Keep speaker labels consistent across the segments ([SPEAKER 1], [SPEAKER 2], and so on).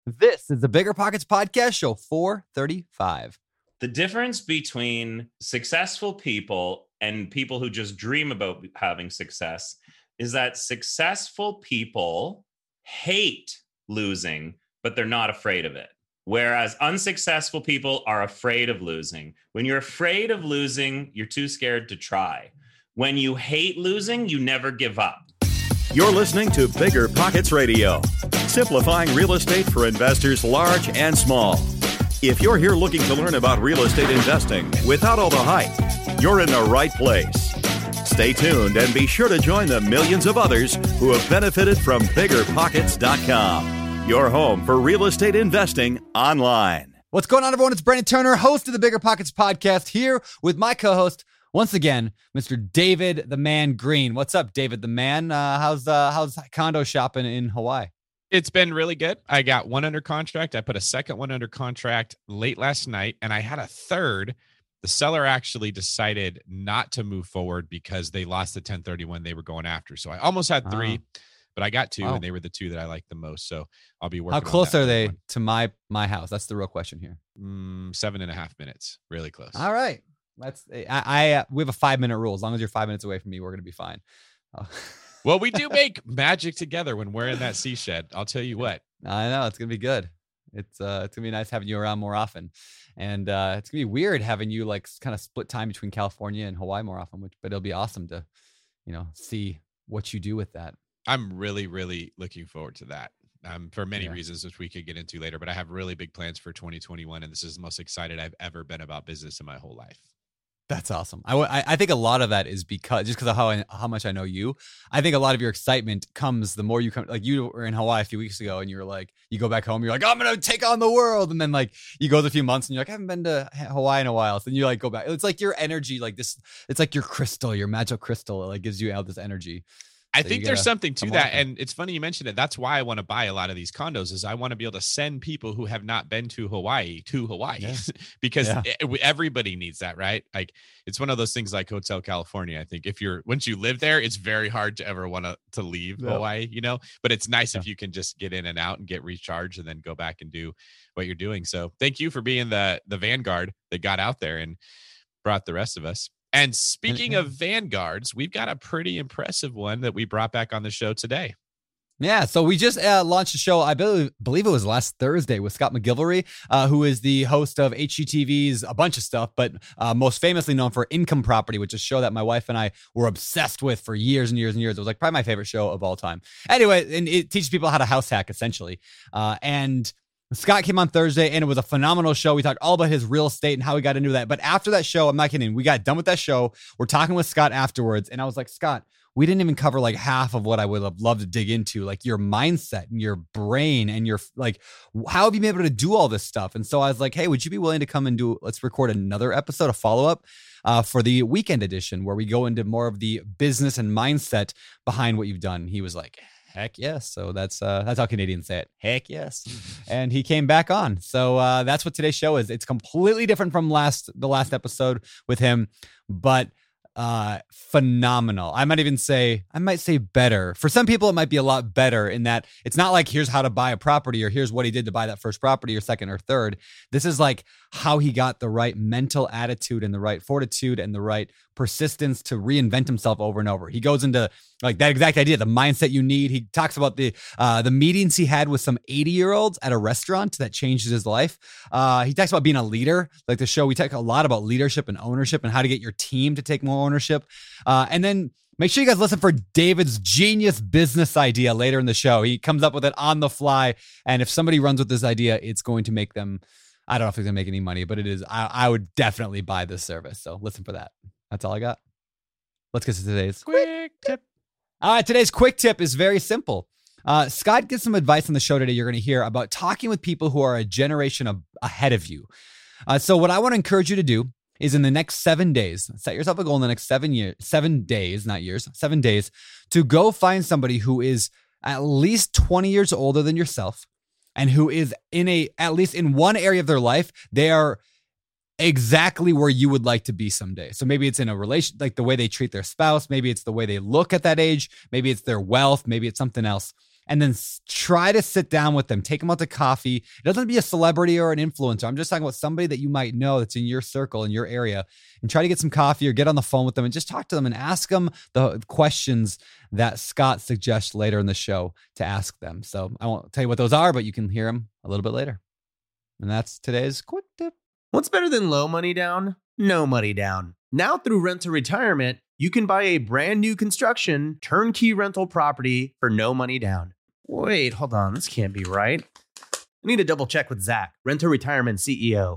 [SPEAKER 1] This is the Bigger Pockets Podcast, show 435.
[SPEAKER 2] The difference between successful people and people who just dream about having success is that successful people hate losing, but they're not afraid of it. Whereas unsuccessful people are afraid of losing. When you're afraid of losing, you're too scared to try. When you hate losing, you never give up.
[SPEAKER 3] You're listening to Bigger Pockets Radio, simplifying real estate for investors large and small. If you're here looking to learn about real estate investing without all the hype, you're in the right place. Stay tuned and be sure to join the millions of others who have benefited from BiggerPockets.com, your home for real estate investing online.
[SPEAKER 1] What's going on, everyone? It's Brandon Turner, host of the Bigger Pockets Podcast, here with my co-host, once again, Mr. David the Man Green. What's up, David the Man? How's condo shopping in Hawaii?
[SPEAKER 4] It's been really good. I got one under contract. I put a second one under contract late last night, and I had a third. The seller actually decided not to move forward because they lost the 1031 they were going after. So I almost had three, but I got two, and they were the two that I liked the most. So I'll be working.
[SPEAKER 1] How close are they to my house? That's the real question here.
[SPEAKER 4] 7.5 minutes. Really close.
[SPEAKER 1] All right. That's we have a 5-minute rule. As long as you're 5 minutes away from me, we're gonna be fine.
[SPEAKER 4] Well, we do make magic together when we're in that sea shed. I'll tell you what.
[SPEAKER 1] I know it's gonna be good. It's gonna be nice having you around more often, and it's gonna be weird having you like kind of split time between California and Hawaii more often. But it'll be awesome to, see what you do with that.
[SPEAKER 4] I'm really, really looking forward to that. For many reasons, which we could get into later. But I have really big plans for 2021, and this is the most excited I've ever been about business in my whole life.
[SPEAKER 1] That's awesome. I think a lot of that is because of how much I know you. I think a lot of your excitement comes the more you come. Like you were in Hawaii a few weeks ago, and you're like, you go back home, you're like, I'm gonna take on the world, and then like you go a few months, and you're like, I haven't been to Hawaii in a while. So then you like go back. It's like your energy, like this. It's like your crystal, your magic crystal. It like gives you all this energy.
[SPEAKER 4] I think there's something to that. And it's funny you mentioned it. That's why I want to buy a lot of these condos is I want to be able to send people who have not been to Hawaii because everybody needs that, right? Like it's one of those things like Hotel California. I think once you live there, it's very hard to ever want to leave Hawaii, but it's nice if you can just get in and out and get recharged and then go back and do what you're doing. So thank you for being the vanguard that got out there and brought the rest of us. And speaking of vanguards, we've got a pretty impressive one that we brought back on the show today.
[SPEAKER 1] Yeah, so we just launched a show, I believe it was last Thursday, with Scott McGillivray, who is the host of HGTV's a bunch of stuff, but most famously known for Income Property, which is a show that my wife and I were obsessed with for years and years and years. It was like probably my favorite show of all time. Anyway, and it teaches people how to house hack, essentially. And Scott came on Thursday, and it was a phenomenal show. We talked all about his real estate and how he got into that. But after that show, I'm not kidding, we got done with that show. We're talking with Scott afterwards, and I was like, Scott, we didn't even cover like half of what I would have loved to dig into, like your mindset and your brain and your, like, how have you been able to do all this stuff? And so I was like, hey, would you be willing to come and let's record another episode, a follow-up for the weekend edition where we go into more of the business and mindset behind what you've done. He was like, heck yes. So that's how Canadians say it. Heck yes. And he came back on. So that's what today's show is. It's completely different from the last episode with him, but phenomenal. I might say better. For some people, it might be a lot better in that it's not like here's how to buy a property or here's what he did to buy that first property or second or third. This is like how he got the right mental attitude and the right fortitude and the right persistence to reinvent himself over and over. He goes into like that exact idea, the mindset you need. He talks about the meetings he had with some 80-year-olds at a restaurant that changed his life. He talks about being a leader. Like the show, we talk a lot about leadership and ownership and how to get your team to take more ownership. And then make sure you guys listen for David's genius business idea later in the show. He comes up with it on the fly. And if somebody runs with this idea, it's going to make them, I don't know if it's going to make any money, but it is. I would definitely buy this service. So listen for that. That's all I got. Let's get to today's
[SPEAKER 4] quick tip.
[SPEAKER 1] All right, today's quick tip is very simple. Scott gives some advice on the show today. You're going to hear about talking with people who are a generation ahead of you. So what I want to encourage you to do is in the next 7 days, set yourself a goal in the next 7 days, not years, 7 days, to go find somebody who is at least 20 years older than yourself and who is at least in one area of their life, they are exactly where you would like to be someday. So maybe it's in a relation, like the way they treat their spouse. Maybe it's the way they look at that age. Maybe it's their wealth. Maybe it's something else. and then try to sit down with them, take them out to coffee. It doesn't have to be a celebrity or an influencer. I'm just talking about somebody that you might know that's in your circle, in your area, and try to get some coffee or get on the phone with them and just talk to them and ask them the questions that Scott suggests later in the show to ask them. So I won't tell you what those are, but you can hear them a little bit later. And that's today's quick tip.
[SPEAKER 5] What's better than low money down? No money down. Now through Rent to Retirement, you can buy a brand new construction turnkey rental property for no money down. Wait, hold on. This can't be right. I need to double check with Zach, Rent to Retirement CEO.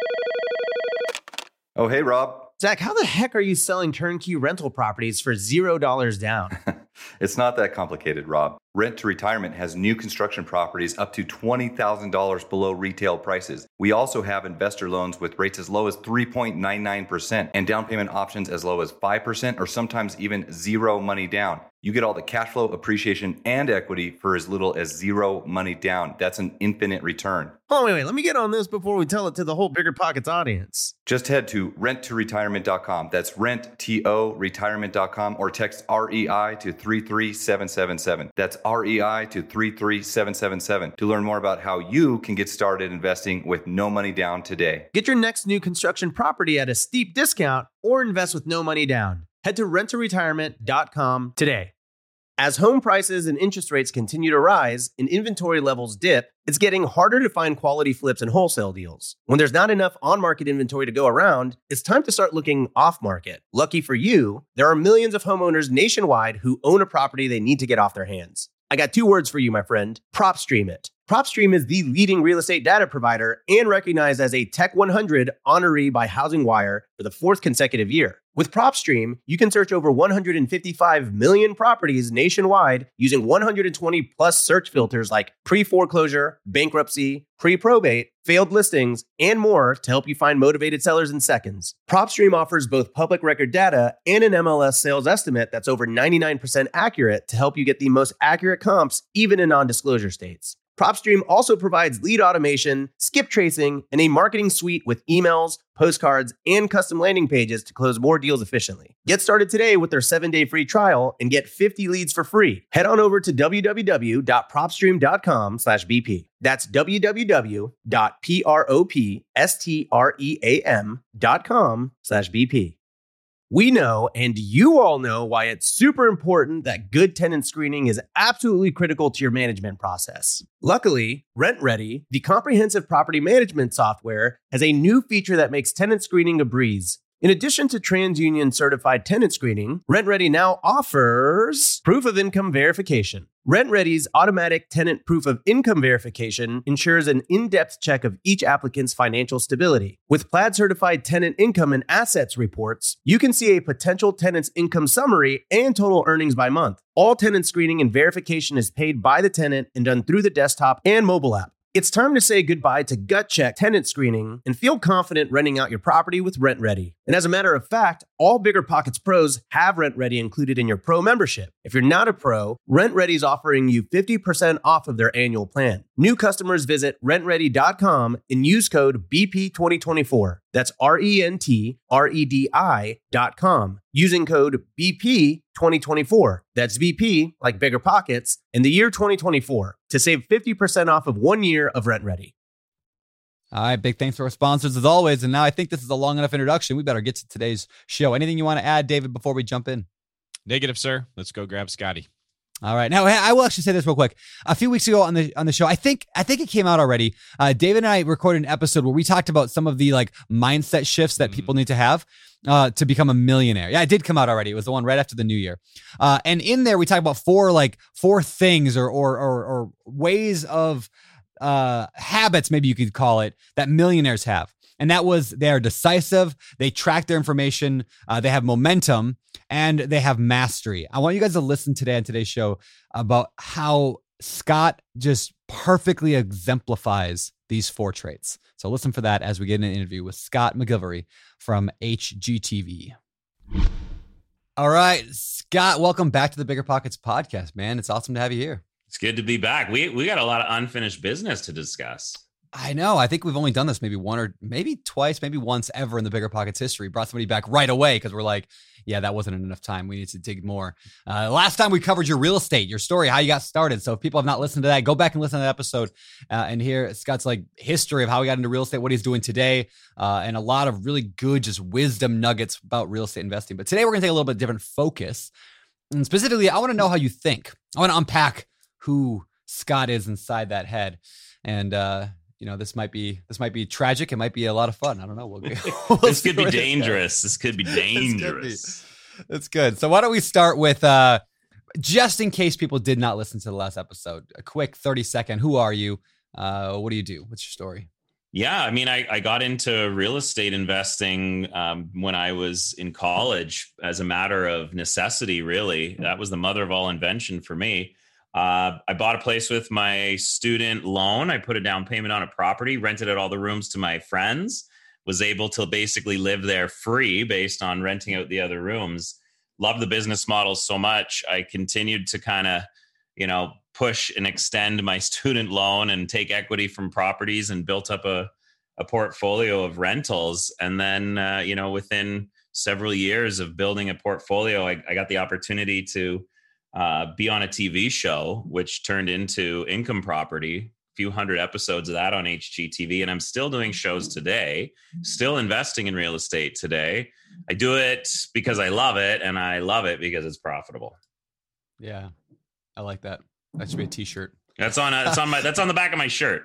[SPEAKER 6] Oh, hey, Rob.
[SPEAKER 5] Zach, how the heck are you selling turnkey rental properties for $0 down?
[SPEAKER 6] It's not that complicated, Rob. Rent to Retirement has new construction properties up to $20,000 below retail prices. We also have investor loans with rates as low as 3.99% and down payment options as low as 5% or sometimes even zero money down. You get all the cash flow, appreciation, and equity for as little as zero money down. That's an infinite return.
[SPEAKER 5] Oh, wait. Let me get on this before we tell it to the whole Bigger Pockets audience.
[SPEAKER 6] Just head to renttoretirement.com. That's rent-to-retirement.com or text REI to 33777. That's REI to 33777 to learn more about how you can get started investing with no money down today.
[SPEAKER 5] Get your next new construction property at a steep discount or invest with no money down. Head to renttoretirement.com today. As home prices and interest rates continue to rise and inventory levels dip, it's getting harder to find quality flips and wholesale deals. When there's not enough on-market inventory to go around, it's time to start looking off-market. Lucky for you, there are millions of homeowners nationwide who own a property they need to get off their hands. I got 2 words for you, my friend. PropStream it. PropStream is the leading real estate data provider and recognized as a Tech 100 honoree by HousingWire for the 4th consecutive year. With PropStream, you can search over 155 million properties nationwide using 120 plus search filters like pre-foreclosure, bankruptcy, pre-probate, failed listings, and more to help you find motivated sellers in seconds. PropStream offers both public record data and an MLS sales estimate that's over 99% accurate to help you get the most accurate comps even in non-disclosure states. PropStream also provides lead automation, skip tracing, and a marketing suite with emails, postcards, and custom landing pages to close more deals efficiently. Get started today with their 7-day free trial and get 50 leads for free. Head on over to www.propstream.com/BP. That's www.propstream.com/BP. We know, and you all know, why it's super important that good tenant screening is absolutely critical to your management process. Luckily, RentRedi, the comprehensive property management software, has a new feature that makes tenant screening a breeze. In addition to TransUnion certified tenant screening, RentRedi now offers proof of income verification. RentRedi's automatic tenant proof of income verification ensures an in-depth check of each applicant's financial stability. With Plaid certified tenant income and assets reports, you can see a potential tenant's income summary and total earnings by month. All tenant screening and verification is paid by the tenant and done through the desktop and mobile app. It's time to say goodbye to gut check tenant screening and feel confident renting out your property with RentRedi. And as a matter of fact, all Bigger Pockets pros have RentRedi included in your pro membership. If you're not a pro, RentRedi is offering you 50% off of their annual plan. New customers visit rentredi.com and use code BP2024. That's RENTREDI.com. Using code BP2024. That's BP, like Bigger Pockets, in the year 2024 to save 50% off of 1 year of RentRedi.
[SPEAKER 1] All right, big thanks to our sponsors as always. And now I think this is a long enough introduction. We better get to today's show. Anything you want to add, David, before we jump in?
[SPEAKER 4] Negative, sir. Let's go grab Scotty.
[SPEAKER 1] All right. Now, I will actually say this real quick. A few weeks ago on the show, I think it came out already. David and I recorded an episode where we talked about some of the mindset shifts that people need to have to become a millionaire. Yeah, it did come out already. It was the one right after the new year. And in there, we talked about four things or ways of habits, maybe you could call it, that millionaires have. And that was, they are decisive, they track their information, they have momentum, and they have mastery. I want you guys to listen today on today's show about how Scott just perfectly exemplifies these 4 traits. So listen for that as we get in an interview with Scott McGilvory from HGTV. All right, Scott, welcome back to the Bigger Pockets podcast, man. It's awesome to have you here.
[SPEAKER 2] It's good to be back. We got a lot of unfinished business to discuss.
[SPEAKER 1] I know. I think we've only done this maybe one or maybe twice, maybe once ever in the Bigger Pockets history. Brought somebody back right away because we're like, yeah, that wasn't enough time. We need to dig more. Last time we covered your real estate, your story, how you got started. So if people have not listened to that, go back and listen to that episode and hear Scott's like history of how he got into real estate, what he's doing today, and a lot of really good just wisdom nuggets about real estate investing. But today we're going to take a little bit different focus. And specifically, I want to know how you think. I want to unpack who Scott is inside that head. And, this might be tragic. It might be a lot of fun. I don't know.
[SPEAKER 2] This could be dangerous. This could be dangerous.
[SPEAKER 1] That's good. So why don't we start with, just in case people did not listen to the last episode, a quick 30-second. Who are you? What do you do? What's your story?
[SPEAKER 2] Yeah, I mean, I got into real estate investing when I was in college as a matter of necessity, really. That was the mother of all invention for me. I bought a place with my student loan. I put a down payment on a property, rented out all the rooms to my friends, was able to basically live there free based on renting out the other rooms. Loved the business model so much. I continued to kind of, push and extend my student loan and take equity from properties and built up a portfolio of rentals. And then, within several years of building a portfolio, I got the opportunity to be on a TV show, which turned into Income Property, a few hundred episodes of that on HGTV. And I'm still doing shows today, still investing in real estate today. I do it because I love it, and I love it because it's profitable.
[SPEAKER 1] Yeah, I like that. That should be a t-shirt.
[SPEAKER 2] That's on the back of my shirt.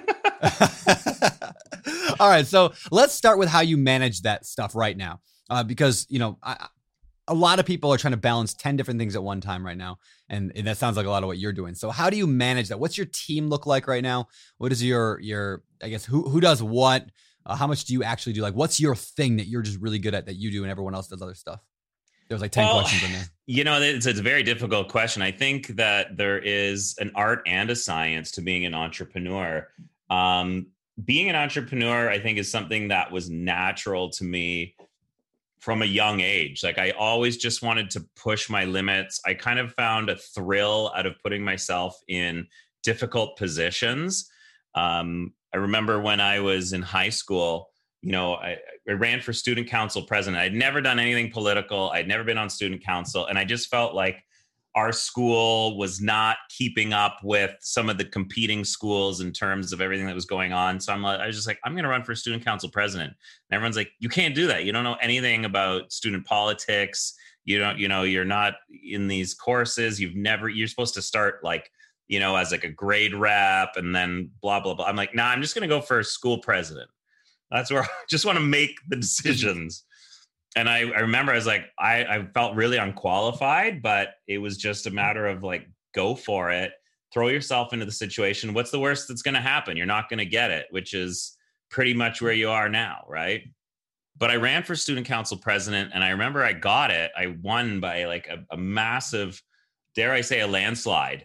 [SPEAKER 1] All right. So let's start with how you manage that stuff right now. Because, a lot of people are trying to balance 10 different things at one time right now. And that sounds like a lot of what you're doing. So how do you manage that? What's your team look like right now? What is your I guess, who does what? How much do you actually do? Like, what's your thing that you're just really good at that you do and everyone else does other stuff? There's like 10 questions in there.
[SPEAKER 2] It's a very difficult question. I think that there is an art and a science to being an entrepreneur. Being an entrepreneur, I think, is something that was natural to me from a young age. Like, I always just wanted to push my limits. I kind of found a thrill out of putting myself in difficult positions. I remember when I was in high school, I ran for student council president. I'd never done anything political. I'd never been on student council. And I just felt like our school was not keeping up with some of the competing schools in terms of everything that was going on. So I was just like, I'm going to run for student council president. And everyone's like, you can't do that. You don't know anything about student politics. You're not in these courses. You're supposed to start like, as like a grade rep and then blah, blah, blah. I'm like, nah, I'm just going to go for school president. That's where I just want to make the decisions. And I remember I was like, I felt really unqualified, but it was just a matter of like, go for it, throw yourself into the situation. What's the worst that's going to happen? You're not going to get it, which is pretty much where you are now, right? But I ran for student council president, and I remember I got it. I won by like a massive, dare I say, a landslide.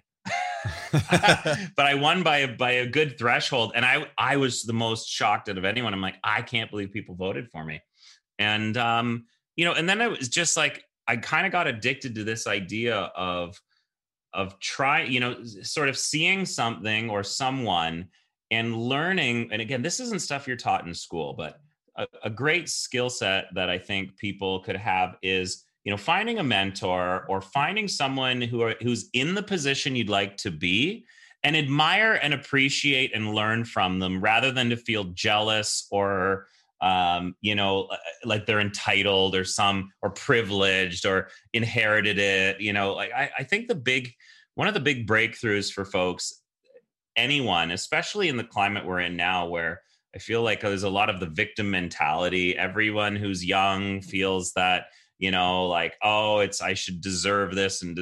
[SPEAKER 2] But I won by a good threshold. And I was the most shocked out of anyone. I'm like, I can't believe people voted for me. And, and then it was just like, I kind of got addicted to this idea of trying, sort of seeing something or someone and learning. And again, this isn't stuff you're taught in school, but a great skill set that I think people could have is, finding a mentor or finding someone who's in the position you'd like to be and admire and appreciate and learn from them rather than to feel jealous or, like they're entitled or privileged or inherited it. I think one of the big breakthroughs for folks, anyone, especially in the climate we're in now, where I feel like there's a lot of the victim mentality. Everyone who's young feels that, I should deserve this and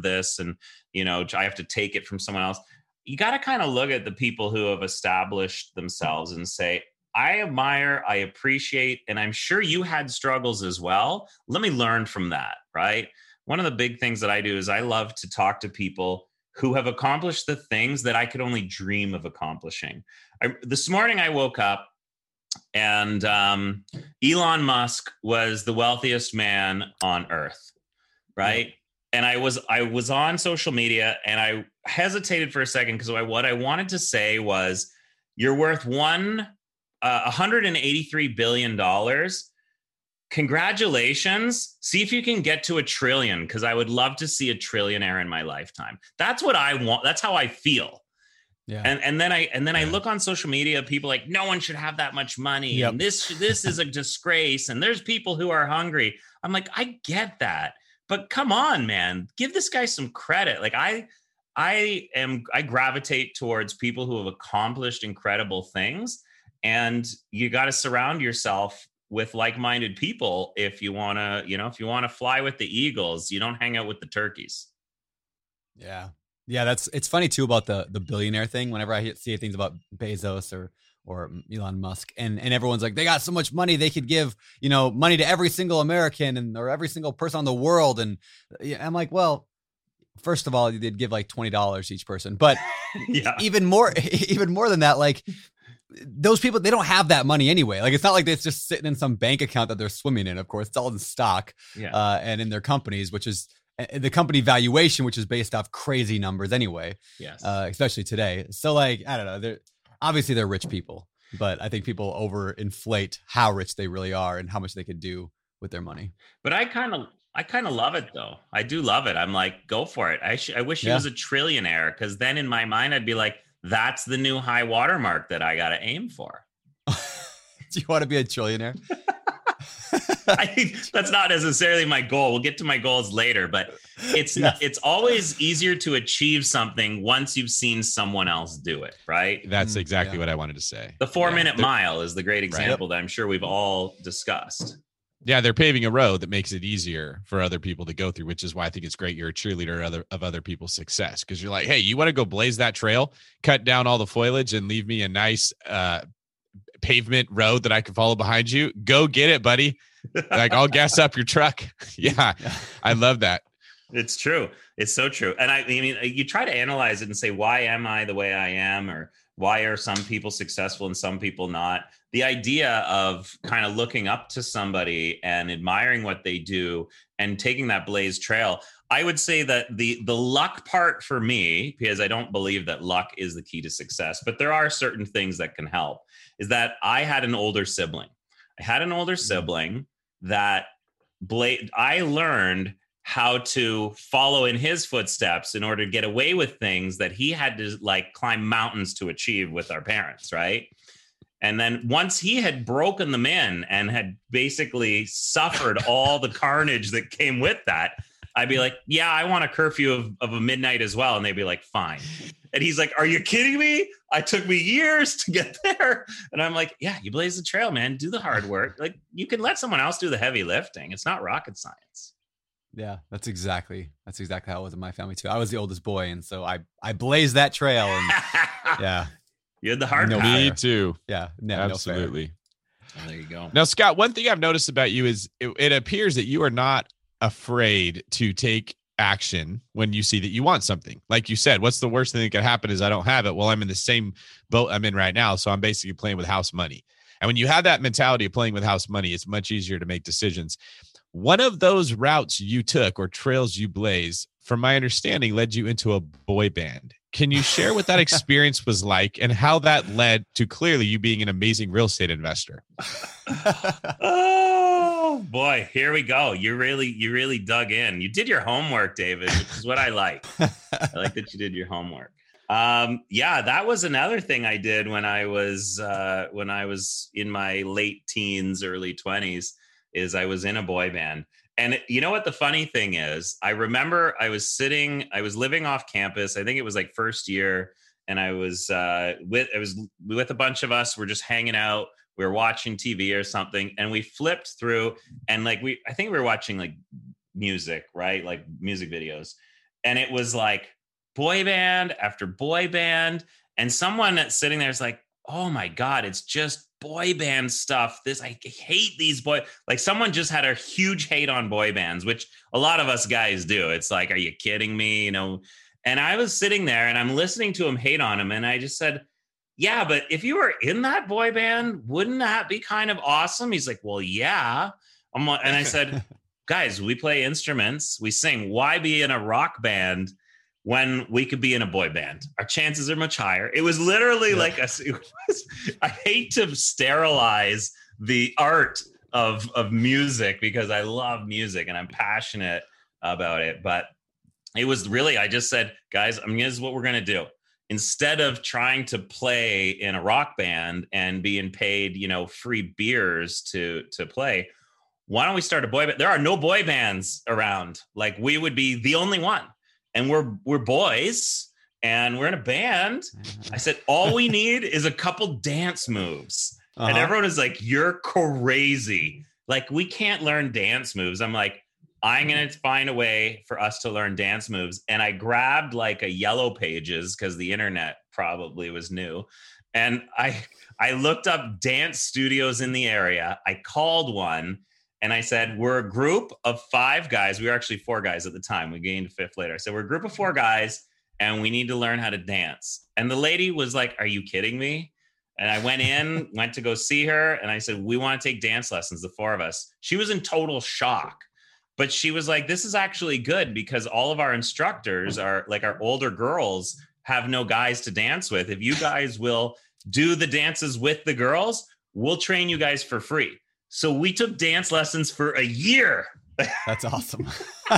[SPEAKER 2] I have to take it from someone else. You got to kind of look at the people who have established themselves and say, I admire, I appreciate, and I'm sure you had struggles as well. Let me learn from that, right? One of the big things that I do is I love to talk to people who have accomplished the things that I could only dream of accomplishing. This morning I woke up and Elon Musk was the wealthiest man on earth, right? And I was on social media and I hesitated for a second because what I wanted to say was, You're worth $183 billion. Congratulations. See if you can get to $1 trillion, because I would love to see a trillionaire in my lifetime. That's what I want. That's how I feel. Yeah. And then I look on social media, people like, no one should have that much money. Yep. And this is a disgrace. And there's people who are hungry. I'm like, I get that. But come on, man, give this guy some credit. Like I gravitate towards people who have accomplished incredible things. And you got to surround yourself with like-minded people if you want to fly with the eagles. You don't hang out with the turkeys.
[SPEAKER 1] Yeah. It's funny too about the billionaire thing. Whenever I see things about Bezos or Elon Musk, and everyone's like, they got so much money, they could give, money to every single American or every single person on the world. And I'm like, well, first of all, they'd give like $20 each person, but even more than that, like, those people, they don't have that money anyway. Like, it's not like it's just sitting in some bank account that they're swimming in. Of course, it's all in stock and in their companies, which is the company valuation, which is based off crazy numbers anyway. Yes. Especially today. So like, I don't know. They're rich people, but I think people overinflate how rich they really are and how much they could do with their money.
[SPEAKER 2] But I kind of love it though. I do love it. I'm like, go for it. I wish he was a trillionaire, because then in my mind, I'd be like, that's the new high watermark that I got to aim for.
[SPEAKER 1] Do you want to be a trillionaire?
[SPEAKER 2] I think that's not necessarily my goal. We'll get to my goals later, but it's always easier to achieve something once you've seen someone else do it, right?
[SPEAKER 4] That's exactly what I wanted to say.
[SPEAKER 2] The 4-minute mile is the great example that I'm sure we've all discussed.
[SPEAKER 4] Yeah, they're paving a road that makes it easier for other people to go through, which is why I think it's great you're a cheerleader of other people's success, because you're like, hey, you want to go blaze that trail, cut down all the foliage and leave me a nice pavement road that I can follow behind you? Go get it, buddy. Like, I'll gas up your truck. Yeah, I love that.
[SPEAKER 2] It's true. It's so true. And I mean, you try to analyze it and say, why am I the way I am? Or why are some people successful and some people not? The idea of kind of looking up to somebody and admiring what they do and taking that blazed trail. I would say that the luck part for me, because I don't believe that luck is the key to success, but there are certain things that can help, is that I had an older sibling. That I learned how to follow in his footsteps in order to get away with things that he had to like climb mountains to achieve with our parents, right? And then once he had broken them in and had basically suffered all the carnage that came with that, I'd be like, yeah, I want a curfew of a midnight as well. And they'd be like, fine. And he's like, are you kidding me? It took me years to get there. And I'm like, yeah, you blaze the trail, man. Do the hard work. Like, you can let someone else do the heavy lifting. It's not rocket science.
[SPEAKER 1] Yeah, that's exactly how it was in my family too. I was the oldest boy, and so I blazed that trail, and yeah,
[SPEAKER 2] you had the hard.
[SPEAKER 4] No, me too.
[SPEAKER 1] Yeah,
[SPEAKER 4] absolutely.
[SPEAKER 2] Well, there you go.
[SPEAKER 4] Now, Scott, one thing I've noticed about you is it appears that you are not afraid to take action when you see that you want something. Like you said, what's the worst thing that could happen is I don't have it. Well, I'm in the same boat I'm in right now, so I'm basically playing with house money. And when you have that mentality of playing with house money, it's much easier to make decisions. One of those routes you took or trails you blazed, from my understanding, led you into a boy band. Can you share what that experience was like and how that led to clearly you being an amazing real estate investor?
[SPEAKER 2] Oh boy, here we go. You really dug in. You did your homework, David, which is what I like. I like that you did your homework. Yeah, that was another thing I did when I was in my late teens, early 20s, is I was in a boy band. And you know what the funny thing is? I remember I was living off campus. I think it was like first year, and I was with a bunch of us. We're just hanging out. We were watching TV or something, and we flipped through, and I think we were watching like music, right? Like music videos. And it was like boy band after boy band. And someone that's sitting there is like, oh my God, it's just boy band stuff. I hate these like someone just had a huge hate on boy bands, which a lot of us guys do. It's like, are you kidding me? You know? And I was sitting there and I'm listening to him hate on him. And I just said, yeah, but if you were in that boy band, wouldn't that be kind of awesome? He's like, well, yeah. And I said, guys, we play instruments, we sing. Why be in a rock band when we could be in a boy band. Our chances are much higher. It was literally like I hate to sterilize the art of music because I love music and I'm passionate about it. But it was really, I just said, guys, this is what we're going to do. Instead of trying to play in a rock band and being paid, free beers to play, why don't we start a boy band? There are no boy bands around. Like, we would be the only one. And we're boys and we're in a band. I said, all we need is a couple dance moves. And everyone is like, you're crazy. Like, we can't learn dance moves. I'm like, I'm going to find a way for us to learn dance moves. And I grabbed like a Yellow Pages because the internet probably was new. And I looked up dance studios in the area. I called one and I said, we're a group of 5 guys. We were actually 4 guys at the time. We gained a 5th later. I said, we're a group of 4 guys and we need to learn how to dance. And the lady was like, are you kidding me? And I went to go see her. And I said, we want to take dance lessons, the 4 of us. She was in total shock. But she was like, this is actually good because all of our instructors are like, our older girls have no guys to dance with. If you guys will do the dances with the girls, we'll train you guys for free. So we took dance lessons for a year.
[SPEAKER 1] That's awesome.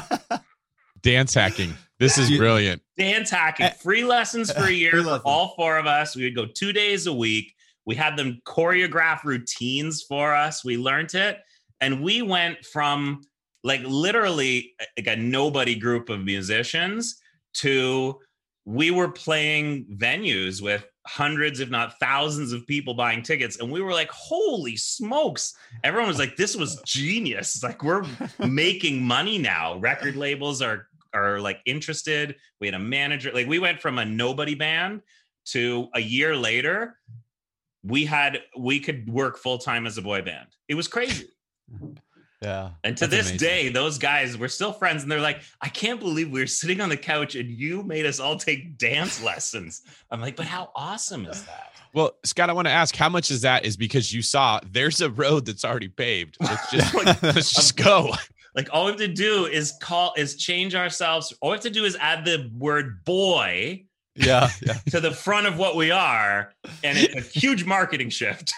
[SPEAKER 4] Dance hacking. This is brilliant.
[SPEAKER 2] Dance hacking. Free lessons for a year for all 4 of us. We would go 2 days a week. We had them choreograph routines for us. We learned it. And we went from like literally like a nobody group of musicians to we were playing venues with hundreds, if not thousands of people buying tickets. And we were like, holy smokes. Everyone was like, this was genius. Like, we're making money now. Record labels are like interested. We had a manager. Like, we went from a nobody band to a year later, we could work full-time as a boy band. It was crazy.
[SPEAKER 1] Yeah.
[SPEAKER 2] And to this day, those guys, we're still friends. And they're like, I can't believe we were sitting on the couch and you made us all take dance lessons. I'm like, but how awesome is that?
[SPEAKER 4] Well, Scott, I want to ask, how much is that is because you saw there's a road that's already paved. Let's just go.
[SPEAKER 2] Like, all we have to do is change ourselves. All we have to do is add the word boy to the front of what we are. And it's a huge marketing shift.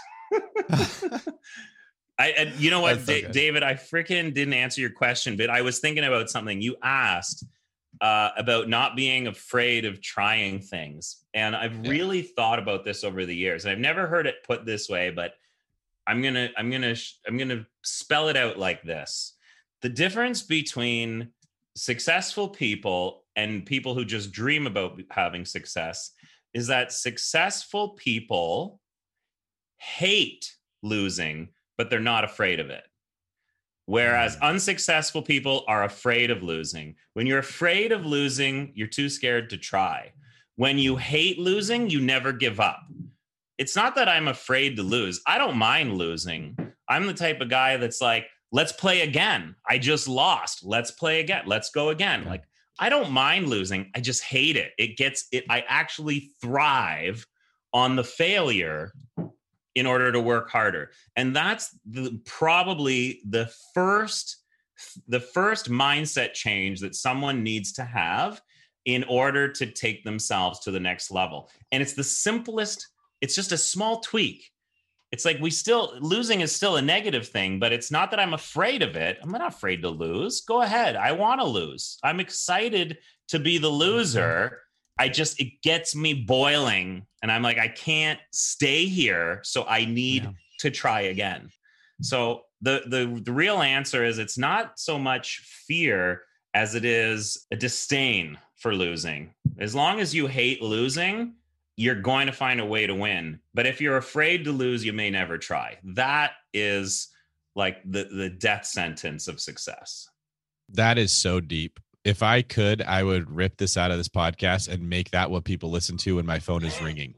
[SPEAKER 2] And you know what, so David, I freaking didn't answer your question, but I was thinking about something you asked about not being afraid of trying things. And I've really thought about this over the years. And I've never heard it put this way, but I'm going to spell it out like this. The difference between successful people and people who just dream about having success is that successful people hate losing, but they're not afraid of it. Whereas unsuccessful people are afraid of losing. When you're afraid of losing, you're too scared to try. When you hate losing, you never give up. It's not that I'm afraid to lose. I don't mind losing. I'm the type of guy that's like, let's play again. I just lost. Let's play again. Let's go again. Like, I don't mind losing. I just hate it. I actually thrive on the failure in order to work harder. And that's probably the first mindset change that someone needs to have in order to take themselves to the next level. And it's the simplest, it's just a small tweak. It's like losing is still a negative thing, but it's not that I'm afraid of it. I'm not afraid to lose. Go ahead. I want to lose. I'm excited to be the loser. It gets me boiling and I'm like, I can't stay here. So I need to try again. So the real answer is it's not so much fear as it is a disdain for losing. As long as you hate losing, you're going to find a way to win. But if you're afraid to lose, you may never try. That is like the death sentence of success.
[SPEAKER 4] That is so deep. If I could, I would rip this out of this podcast and make that what people listen to when my phone is ringing.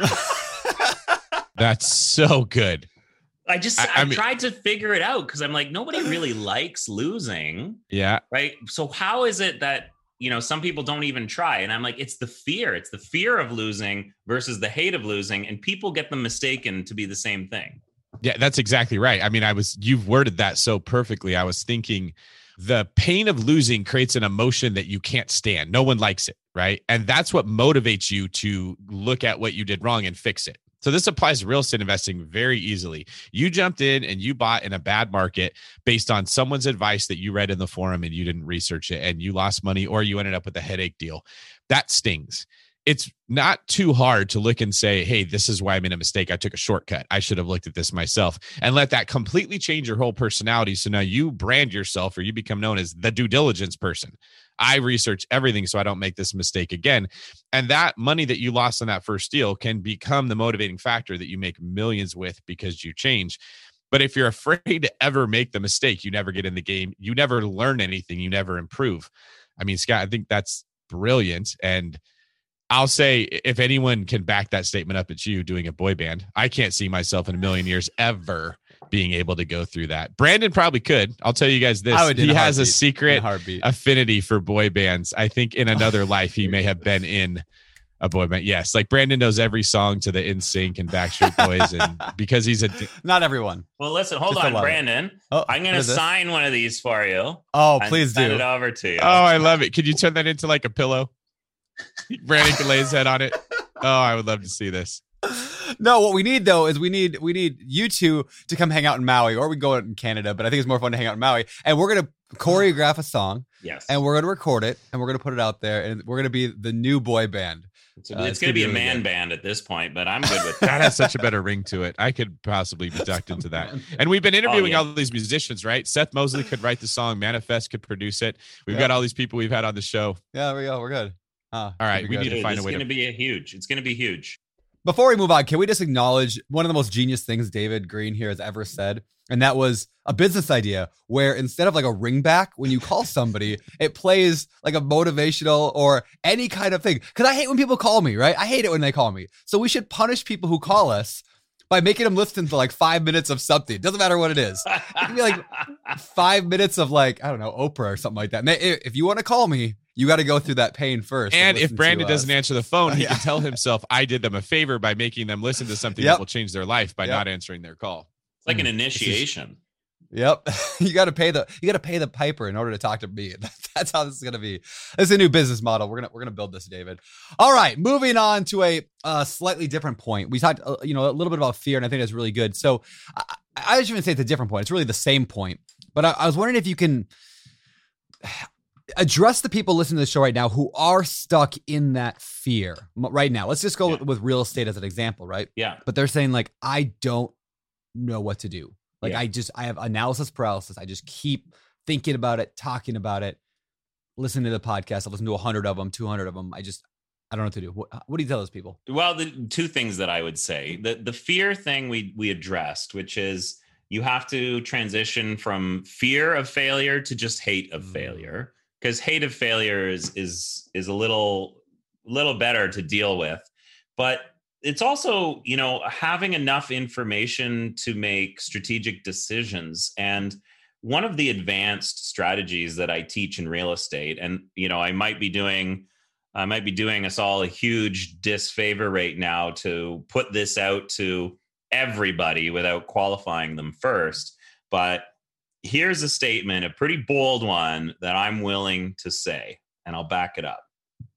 [SPEAKER 4] That's so good.
[SPEAKER 2] I tried to figure it out because I'm like, nobody really likes losing.
[SPEAKER 4] Yeah.
[SPEAKER 2] Right. So how is it that, some people don't even try? And I'm like, it's the fear. It's the fear of losing versus the hate of losing. And people get them mistaken to be the same thing.
[SPEAKER 4] Yeah, that's exactly right. I mean, you've worded that so perfectly. I was thinking the pain of losing creates an emotion that you can't stand. No one likes it, right? And that's what motivates you to look at what you did wrong and fix it. So this applies to real estate investing very easily. You jumped in and you bought in a bad market based on someone's advice that you read in the forum and you didn't research it and you lost money, or you ended up with a headache deal. That stings. It's not too hard to look and say, hey, this is why I made a mistake. I took a shortcut. I should have looked at this myself, and let that completely change your whole personality. So now you brand yourself, or you become known as the due diligence person. I research everything so I don't make this mistake again. And that money that you lost on that first deal can become the motivating factor that you make millions with because you change. But if you're afraid to ever make the mistake, you never get in the game. You never learn anything. You never improve. I mean, Scott, I think that's brilliant. And I'll say, if anyone can back that statement up, it's you doing a boy band. I can't see myself in a million years ever being able to go through that. Brandon probably could. I'll tell you guys this. He has a secret affinity for boy bands. I think in another life, he may have been in a boy band. Yes. Like Brandon knows every song to the NSYNC and Backstreet Boys. And because he's
[SPEAKER 1] not everyone.
[SPEAKER 2] Well, listen, hold on, Brandon. I'm going to sign one of these for you.
[SPEAKER 1] Oh, please do.
[SPEAKER 2] Send it over to you.
[SPEAKER 4] Oh, I love it. Could you turn that into like a pillow? Brandon can lay his head on it. Oh, I would love to see this.
[SPEAKER 1] No, what we need though is we need you two to come hang out in Maui, or we go out in Canada, but I think it's more fun to hang out in Maui. And we're gonna choreograph a song.
[SPEAKER 2] Yes.
[SPEAKER 1] And we're gonna record it and we're gonna put it out there, and we're gonna be the new boy band.
[SPEAKER 2] It's gonna be a man band at this point, but I'm good with that.
[SPEAKER 4] That has such a better ring to it. I could possibly be ducked into that. And we've been interviewing all these musicians, right? Seth Mosley could write the song, Manifest could produce it. We've got all these people we've had on the show.
[SPEAKER 1] Yeah, there we go. We're good.
[SPEAKER 4] All right, we need to find a way.
[SPEAKER 2] It's going to be huge.
[SPEAKER 1] Before we move on, can we just acknowledge one of the most genius things David Green here has ever said? And that was a business idea where instead of like a ringback, when you call somebody, it plays like a motivational or any kind of thing. Because I hate when people call me, right? I hate it when they call me. So we should punish people who call us by making them listen to like 5 minutes of something. It doesn't matter what it is. It can be like 5 minutes of like, I don't know, Oprah or something like that. If you want to call me, you got to go through that pain first.
[SPEAKER 4] And if Brandon doesn't answer the phone, he can tell himself, I did them a favor by making them listen to something that will change their life by not answering their call.
[SPEAKER 2] It's like an initiation.
[SPEAKER 1] Yep. You got to pay the piper in order to talk to me. That's how this is going to be. This is a new business model. We're going to build this, David. All right. Moving on to a slightly different point. We talked, a little bit about fear, and I think that's really good. So I just even say it's a different point. It's really the same point, but I was wondering if you can address the people listening to the show right now who are stuck in that fear right now. Let's just go with real estate as an example, right?
[SPEAKER 2] Yeah.
[SPEAKER 1] But they're saying like, I don't know what to do. Like I have analysis paralysis. I just keep thinking about it, talking about it, listening to the podcast. I've listened to 100 of them, 200 of them. I don't know what to do. What do you tell those people?
[SPEAKER 2] Well, the two things that I would say, the fear thing we addressed, which is you have to transition from fear of failure to just hate of failure, because hate of failure is a little better to deal with. But it's also, having enough information to make strategic decisions. And one of the advanced strategies that I teach in real estate, and, I might be doing us all a huge disfavor right now to put this out to everybody without qualifying them first. But here's a statement, a pretty bold one that I'm willing to say, and I'll back it up.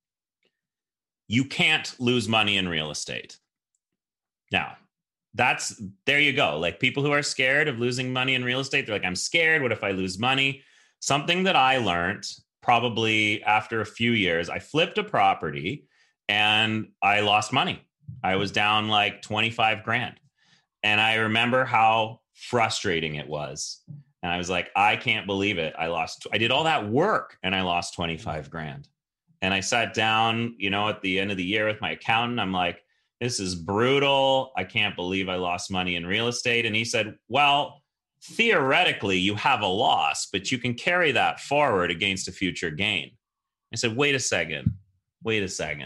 [SPEAKER 2] You can't lose money in real estate. Now, there you go. Like people who are scared of losing money in real estate, they're like, I'm scared. What if I lose money? Something that I learned probably after a few years, I flipped a property and I lost money. I was down like 25 grand. And I remember how frustrating it was. And I was like, I can't believe it. I did all that work and I lost 25 grand. And I sat down, at the end of the year with my accountant. I'm like, this is brutal. I can't believe I lost money in real estate. And he said, well, theoretically, you have a loss, but you can carry that forward against a future gain. I said, wait a second. What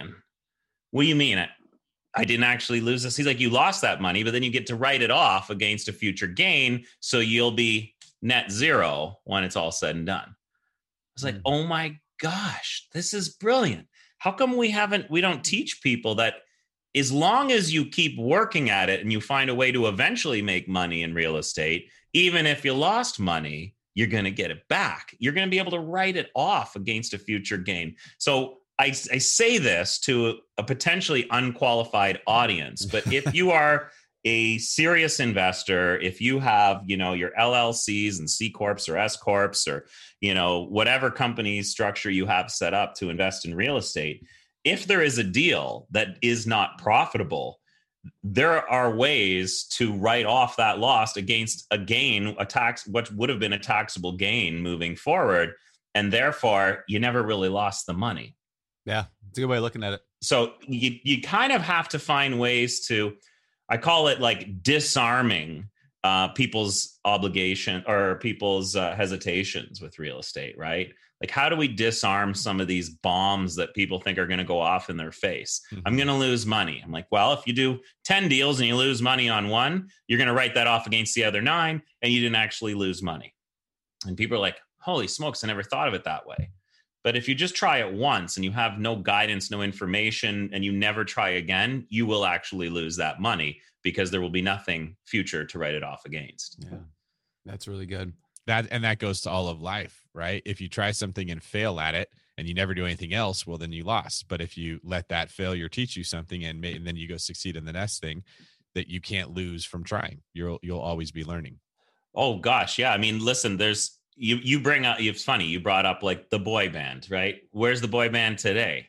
[SPEAKER 2] do you mean? I didn't actually lose this. He's like, you lost that money, but then you get to write it off against a future gain. So you'll be net zero when it's all said and done. I was like, oh my gosh, this is brilliant. How come we don't teach people that as long as you keep working at it and you find a way to eventually make money in real estate, even if you lost money, you're going to get it back. You're going to be able to write it off against a future gain. So I say this to a potentially unqualified audience, but if you are a serious investor, if you have, your LLCs and C Corps or S Corps or, whatever company structure you have set up to invest in real estate, if there is a deal that is not profitable, there are ways to write off that loss against a gain, what would have been a taxable gain moving forward. And therefore, you never really lost the money.
[SPEAKER 1] Yeah, it's a good way of looking at it.
[SPEAKER 2] So you kind of have to find ways to, I call it like disarming people's obligation or people's hesitations with real estate, right? Like, how do we disarm some of these bombs that people think are going to go off in their face? Mm-hmm. I'm going to lose money. I'm like, well, if you do 10 deals and you lose money on one, you're going to write that off against the other 9, and you didn't actually lose money. And people are like, holy smokes, I never thought of it that way. But if you just try it once and you have no guidance, no information, and you never try again, you will actually lose that money because there will be nothing future to write it off against.
[SPEAKER 1] Yeah, that's really good.
[SPEAKER 4] That goes to all of life, right? If you try something and fail at it and you never do anything else, well, then you lost. But if you let that failure teach you something and then you go succeed in the next thing, that you can't lose from trying. You'll always be learning.
[SPEAKER 2] Oh gosh, yeah. I mean, listen, there's you bring up. It's funny you brought up like the boy band, right? Where's the boy band today?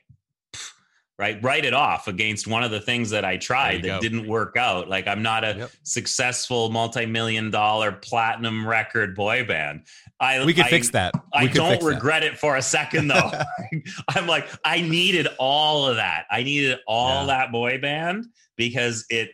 [SPEAKER 2] Right, write it off against one of the things that I tried that didn't work out. Like, I'm not a successful multi-million-dollar platinum record boy band.
[SPEAKER 1] We could fix that.
[SPEAKER 2] I don't regret it for a second, though. I'm like, I needed all of that. I needed all that boy band because it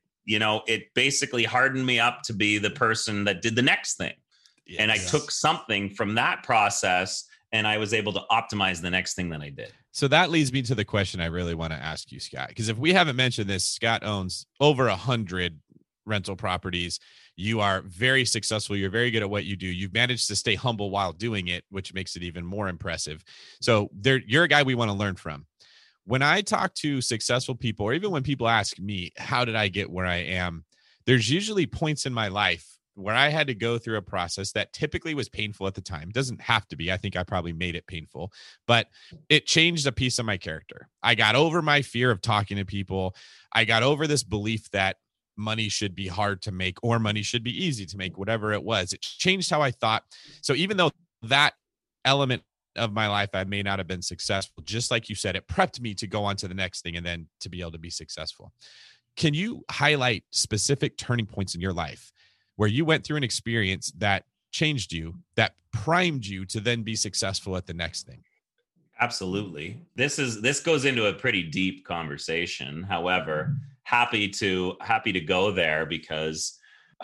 [SPEAKER 2] basically hardened me up to be the person that did the next thing. Yes. And I took something from that process and I was able to optimize the next thing that I did.
[SPEAKER 4] So that leads me to the question I really want to ask you, Scott, because if we haven't mentioned this, Scott owns over 100 rental properties. You are very successful. You're very good at what you do. You've managed to stay humble while doing it, which makes it even more impressive. So you're a guy we want to learn from. When I talk to successful people, or even when people ask me, how did I get where I am? There's usually points in my life where I had to go through a process that typically was painful at the time. It doesn't have to be. I think I probably made it painful, but it changed a piece of my character. I got over my fear of talking to people. I got over this belief that money should be hard to make or money should be easy to make, whatever it was. It changed how I thought. So even though that element of my life, I may not have been successful, just like you said, it prepped me to go on to the next thing and then to be able to be successful. Can you highlight specific turning points in your life where you went through an experience that changed you, that primed you to then be successful at the next thing?
[SPEAKER 2] Absolutely. This goes into a pretty deep conversation. However, happy to go there because,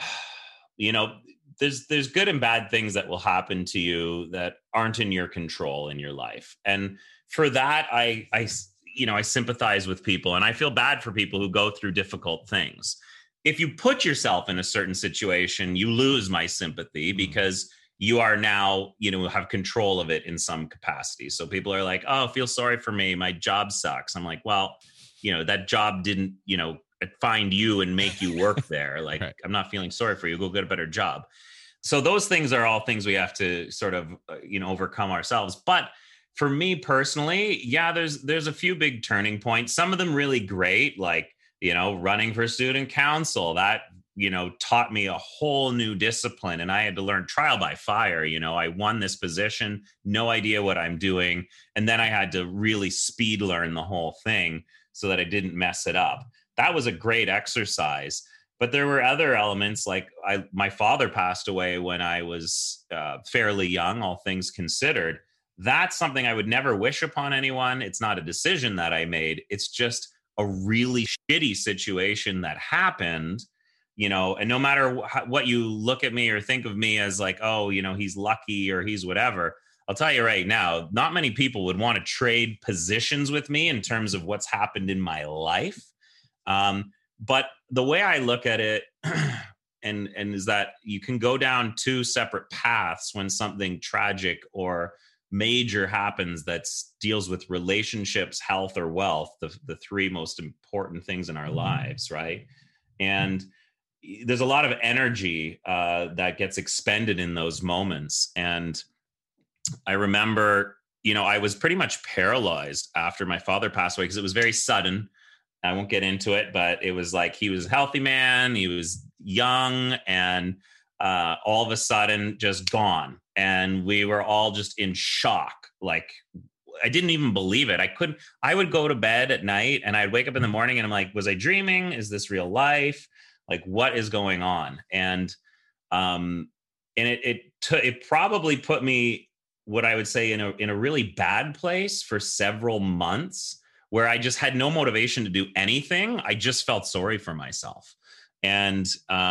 [SPEAKER 2] there's good and bad things that will happen to you that aren't in your control in your life. And for that, I sympathize with people and I feel bad for people who go through difficult things. If you put yourself in a certain situation, you lose my sympathy because you are now, have control of it in some capacity. So people are like, oh, feel sorry for me. My job sucks. I'm like, well, that job didn't, find you and make you work there. Like, right. I'm not feeling sorry for you. Go get a better job. So those things are all things we have to sort of, overcome ourselves. But for me personally, there's a few big turning points. Some of them really great, like, running for student council, that, taught me a whole new discipline and I had to learn trial by fire. I won this position, no idea what I'm doing. And then I had to really speed learn the whole thing so that I didn't mess it up. That was a great exercise. But there were other elements like my father passed away when I was fairly young, all things considered. That's something I would never wish upon anyone. It's not a decision that I made. It's just a really shitty situation that happened, and no matter what you look at me or think of me as like, oh, he's lucky or he's whatever, I'll tell you right now, not many people would want to trade positions with me in terms of what's happened in my life. But the way I look at it and is that you can go down two separate paths when something tragic or major happens that deals with relationships, health, or wealth, the three most important things in our lives, right? And there's a lot of energy that gets expended in those moments. And I remember, I was pretty much paralyzed after my father passed away because it was very sudden. I won't get into it, but it was like he was a healthy man. He was young, and all of a sudden just gone. And we were all just in shock. Like, I didn't even believe it. I would go to bed at night and I'd wake up in the morning and I'm like, was I dreaming? Is this real life? Like, what is going on? And it probably put me, what I would say, in a really bad place for several months, where I just had no motivation to do anything. I just felt sorry for myself. And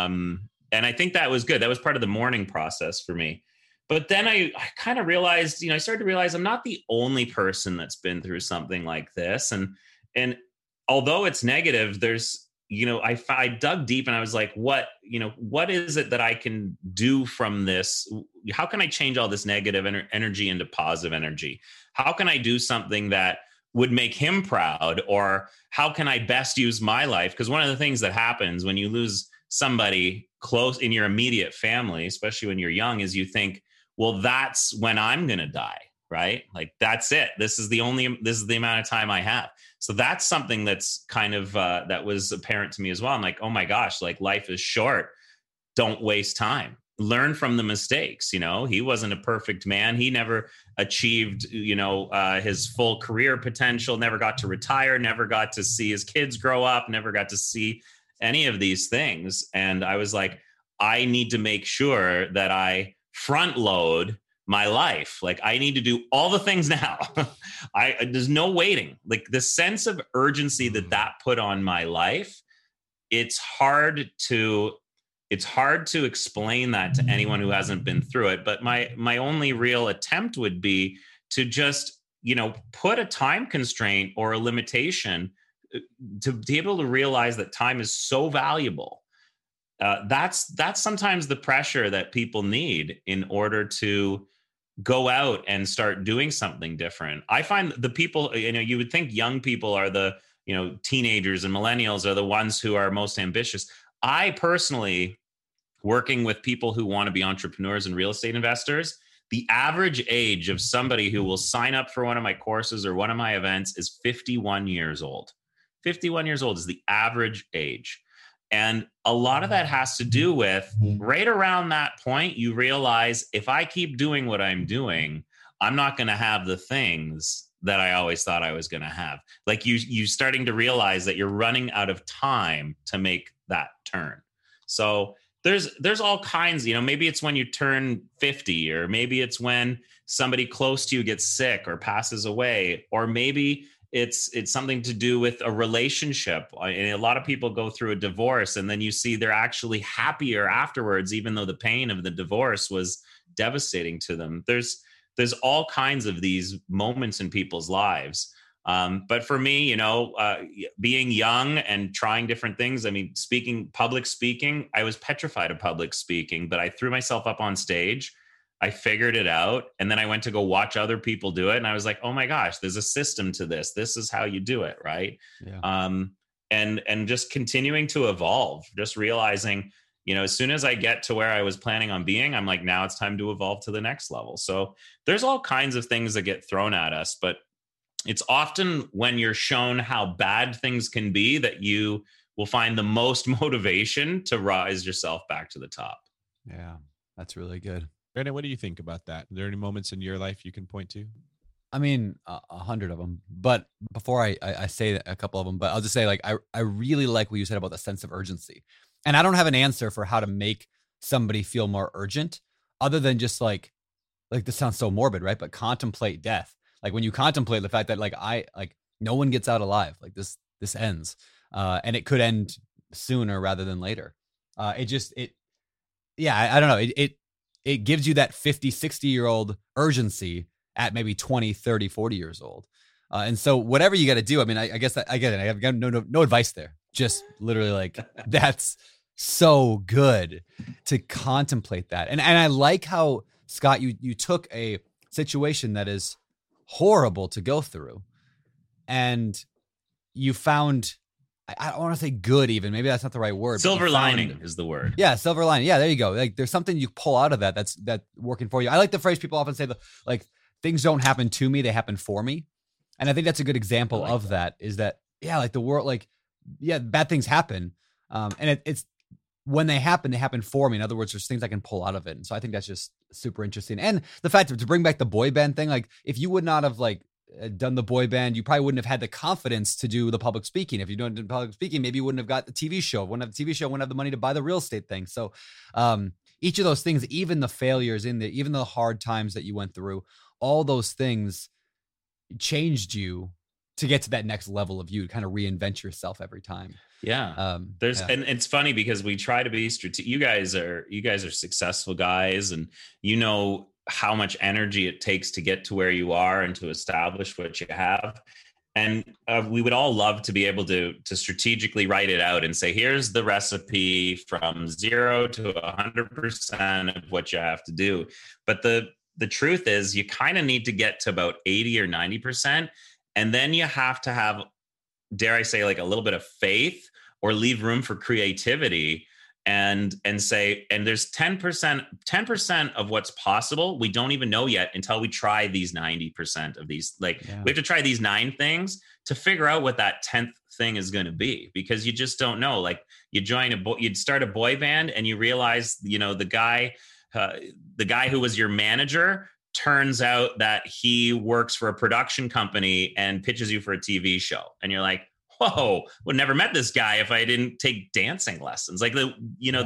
[SPEAKER 2] I think that was good. That was part of the mourning process for me. But then I kind of realized, I started to realize I'm not the only person that's been through something like this. And although it's negative, there's, I dug deep and I was like, what is it that I can do from this? How can I change all this negative energy into positive energy? How can I do something that would make him proud? Or how can I best use my life? Because one of the things that happens when you lose somebody close in your immediate family, especially when you're young, is you think, well, that's when I'm going to die, right? Like, that's it. This is the amount of time I have. So that's something that's kind of, that was apparent to me as well. I'm like, oh my gosh, like, life is short. Don't waste time. Learn from the mistakes. He wasn't a perfect man. He never achieved, his full career potential, never got to retire, never got to see his kids grow up, never got to see any of these things. And I was like, I need to make sure that I front load my life. Like, I need to do all the things now. There's no waiting. Like, the sense of urgency that put on my life, it's hard to explain that to anyone who hasn't been through it. But my only real attempt would be to just, put a time constraint or a limitation to be able to realize that time is so valuable. That's sometimes the pressure that people need in order to go out and start doing something different. I find the people, you would think young people are the, teenagers and millennials are the ones who are most ambitious. I personally, working with people who want to be entrepreneurs and real estate investors, the average age of somebody who will sign up for one of my courses or one of my events is 51 years old. 51 years old is the average age. And a lot of that has to do with right around that point, you realize, if I keep doing what I'm doing, I'm not going to have the things that I always thought I was going to have. Like, you starting to realize that you're running out of time to make that turn. So there's all kinds, maybe it's when you turn 50, or maybe it's when somebody close to you gets sick or passes away, or maybe it's something to do with a relationship. And a lot of people go through a divorce, and then you see they're actually happier afterwards, even though the pain of the divorce was devastating to them. There's all kinds of these moments in people's lives. But for me, being young and trying different things, public speaking, I was petrified of public speaking, but I threw myself up on stage. I figured it out. And then I went to go watch other people do it. And I was like, oh my gosh, there's a system to this. This is how you do it. Right. Yeah. And just continuing to evolve, just realizing, as soon as I get to where I was planning on being, I'm like, now it's time to evolve to the next level. So there's all kinds of things that get thrown at us, but it's often when you're shown how bad things can be that you will find the most motivation to rise yourself back to the top.
[SPEAKER 1] Yeah, that's really good.
[SPEAKER 4] Brandon, what do you think about that? Are there any moments in your life you can point to?
[SPEAKER 1] 100 of them. But before I say a couple of them, but I'll just say, like, I really like what you said about the sense of urgency. And I don't have an answer for how to make somebody feel more urgent, other than just like this sounds so morbid, right? But contemplate death. Like, when you contemplate the fact that no one gets out alive, like this ends, and it could end sooner rather than later. I don't know. It gives you that 50, 60-year-old urgency at maybe 20, 30, 40 years old. And so whatever you got to do, I guess I get it. I've got no advice there. Just literally that's so good to contemplate that. And I like how, Scott, you took a situation that is horrible to go through, and you found, I don't want to say good even. Maybe that's not the right word.
[SPEAKER 2] Silver lining is the word.
[SPEAKER 1] Yeah, silver lining. Yeah, there you go. Like there's something you pull out of that that's working for you. I like the phrase people often say, like things don't happen to me, they happen for me. And I think that's a good example of that is that, yeah, like the world, like, yeah, bad things happen. And it's when they happen for me. In other words, there's things I can pull out of it. And so I think that's just super interesting. And the fact to bring back the boy band thing, like if you would not have like done the boy band, you probably wouldn't have had the confidence to do the public speaking. If you don't do public speaking, maybe you wouldn't have got the TV show. Wouldn't have the TV show, wouldn't have the money to buy the real estate thing. So each of those things, even the failures even the hard times that you went through, all those things changed you to get to that next level of you, to kind of reinvent yourself every time.
[SPEAKER 2] Yeah. And it's funny because we try to be strategic. You guys are successful guys, and you know how much energy it takes to get to where you are and to establish what you have. And we would all love to be able to strategically write it out and say, here's the recipe from 0 to 100% of what you have to do. But the truth is you kind of need to get to about 80 or 90%. And then you have to have, dare I say, like a little bit of faith or leave room for creativity and say, and there's 10% of what's possible. We don't even know yet until we try these 90% of these. We have to try these 9 things to figure out what that 10th thing is going to be, because you just don't know. Like you'd start a boy band and you realize, the guy who was your manager turns out that he works for a production company and pitches you for a TV show. And you're like, whoa, would never met this guy if I didn't take dancing lessons. Like the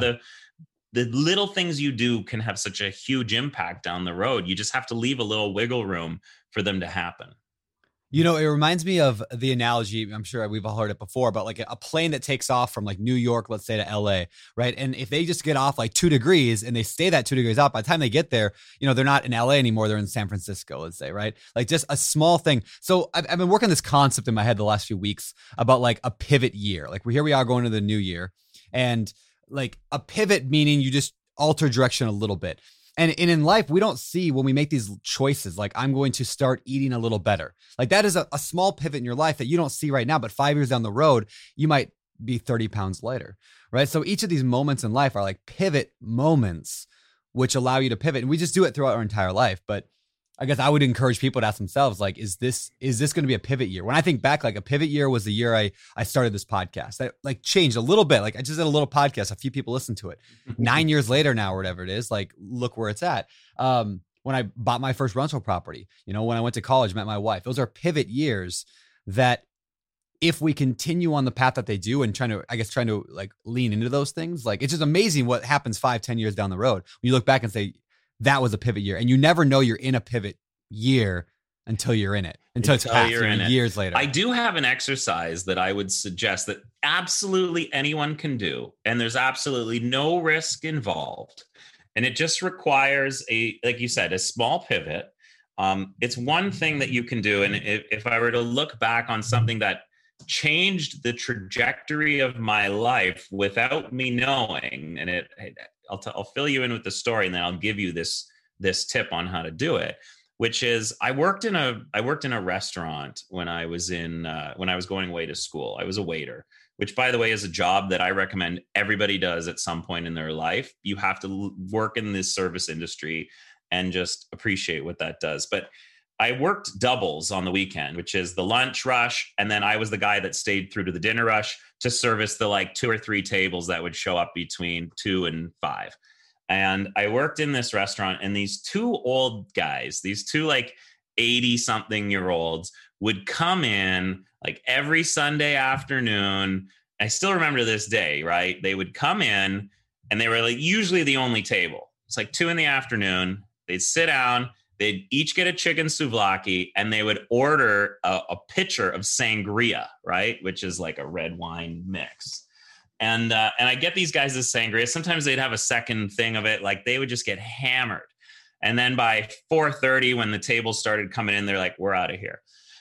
[SPEAKER 2] little things you do can have such a huge impact down the road. You just have to leave a little wiggle room for them to happen.
[SPEAKER 1] It reminds me of the analogy, I'm sure we've all heard it before, but like a plane that takes off from like New York, let's say, to LA, right? And if they just get off like 2 degrees and they stay that 2 degrees out, by the time they get there, they're not in LA anymore, they're in San Francisco, let's say, right? Like just a small thing. So I've been working this concept in my head the last few weeks about like a pivot year. Like here we are going to the new year, and like a pivot meaning you just alter direction a little bit. And in life, we don't see when we make these choices, like I'm going to start eating a little better. Like that is a small pivot in your life that you don't see right now, but 5 years down the road, you might be 30 pounds lighter, right? So each of these moments in life are like pivot moments, which allow you to pivot. And we just do it throughout our entire life. But I guess I would encourage people to ask themselves, like, is this going to be a pivot year? When I think back, like a pivot year was the year I started this podcast. I like changed a little bit. Like I just did a little podcast. A few people listened to it. 9 years later now, or whatever it is, like look where it's at. When I bought my first rental property, when I went to college, met my wife, those are pivot years that if we continue on the path that they do and trying to like lean into those things, like it's just amazing what happens 5-10 years down the road. When you look back and say, that was a pivot year, and you never know you're in a pivot year until you're in it, until it's past years later.
[SPEAKER 2] I do have an exercise that I would suggest that absolutely anyone can do, and there's absolutely no risk involved. And it just requires like you said, a small pivot. It's one thing that you can do. And if I were to look back on something that changed the trajectory of my life without me knowing, and I'll fill you in with the story, and then I'll give you this tip on how to do it, which is I worked in a restaurant when I was going away to school. I was a waiter, which, by the way, is a job that I recommend everybody does at some point in their life. You have to work in this service industry and just appreciate what that does. But I worked doubles on the weekend, which is the lunch rush. And then I was the guy that stayed through to the dinner rush to service the like 2 or 3 tables that would show up between 2 and 5. And I worked in this restaurant, and these 2 old guys, these 2 like 80-something-year-olds would come in like every Sunday afternoon. I still remember this day, right? They would come in, and they were like usually the only table. It's like 2 PM. They'd sit down. They'd each get a chicken souvlaki, and they would order a pitcher of sangria, right? Which is like a red wine mix. And I get these guys this sangria. Sometimes they'd have a second thing of it. Like they would just get hammered. And then by 4:30, when the tables started coming in, they're like, we're out of here.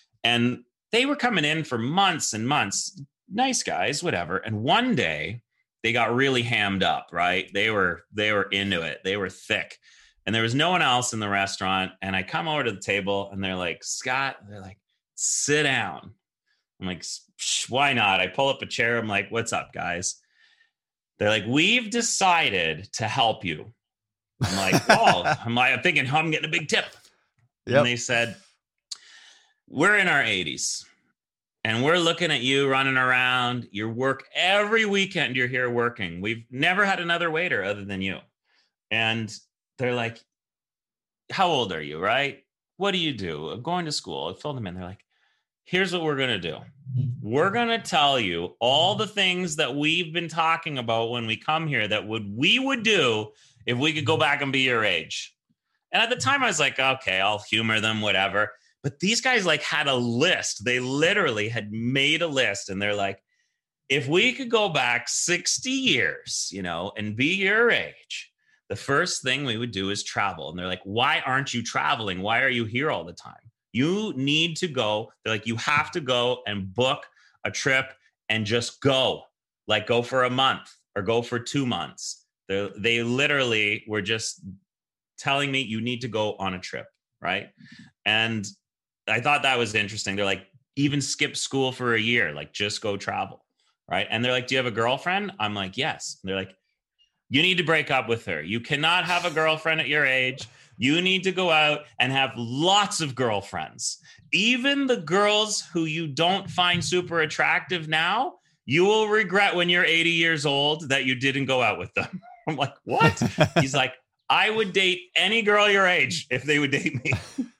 [SPEAKER 2] And they were coming in for months and months. Nice guys, whatever. And one day they got really hammed up, right? They were into it. They were thick. And there was no one else in the restaurant. And I come over to the table, and they're like, Scott, they're like, sit down. I'm like, why not? I pull up a chair. I'm like, what's up, guys? They're like, we've decided to help you. I'm like, oh, I'm thinking, I'm getting a big tip. Yep. And they said, we're in our 80s and we're looking at you running around. You work every weekend. You're here working. We've never had another waiter other than you. And they're like, how old are you? Right? What do you do? I'm going to school. I filled them in. They're like, here's what we're going to do. We're going to tell you all the things that we've been talking about when we come here that we would do if we could go back and be your age. And at the time I was like, okay, I'll humor them, whatever. But these guys like had a list. They literally had made a list and they're like, if we could go back 60 years, and be your age, the first thing we would do is travel. And they're like, why aren't you traveling? Why are you here all the time? You need to go. They're like, you have to go and book a trip and just go, like go for a month or go for 2 months. They literally were just telling me you need to go on a trip, right? And I thought that was interesting. They're like, even skip school for a year, like just go travel, right? And they're like, do you have a girlfriend? I'm like, yes. And they're like, you need to break up with her. You cannot have a girlfriend at your age. You need to go out and have lots of girlfriends. Even the girls who you don't find super attractive now, you will regret when you're 80 years old that you didn't go out with them. I'm like, what? He's like, I would date any girl your age if they would date me.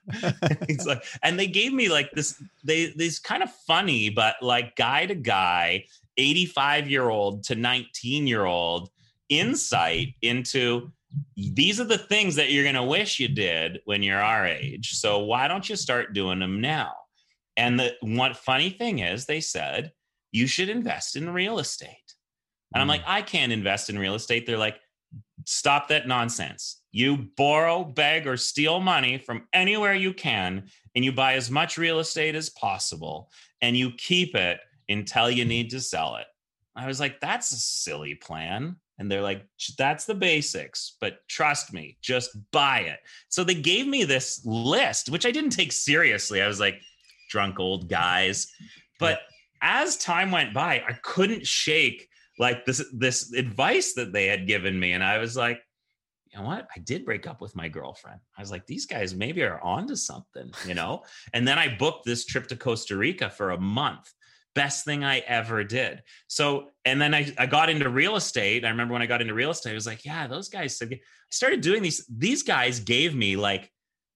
[SPEAKER 2] He's like, and they gave me like this kind of funny, but like guy to guy, 85-year-old to 19-year-old insight into these are the things that you're going to wish you did when you're our age. So why don't you start doing them now? And the one funny thing is they said, you should invest in real estate. And I'm like, I can't invest in real estate. They're like, stop that nonsense. You borrow, beg, or steal money from anywhere you can, and you buy as much real estate as possible, and you keep it until you need to sell it. I was like, that's a silly plan. And they're like, that's the basics, but trust me, just buy it. So they gave me this list, which I didn't take seriously. I was like, drunk old guys. But as time went by, I couldn't shake like this advice that they had given me. And I was like, you know what? I did break up with my girlfriend. I was like, these guys maybe are onto something, And then I booked this trip to Costa Rica for a month. Best thing I ever did. So, and then I got into real estate. I remember when I got into real estate, I was like, yeah, those guys said, I started doing these guys gave me like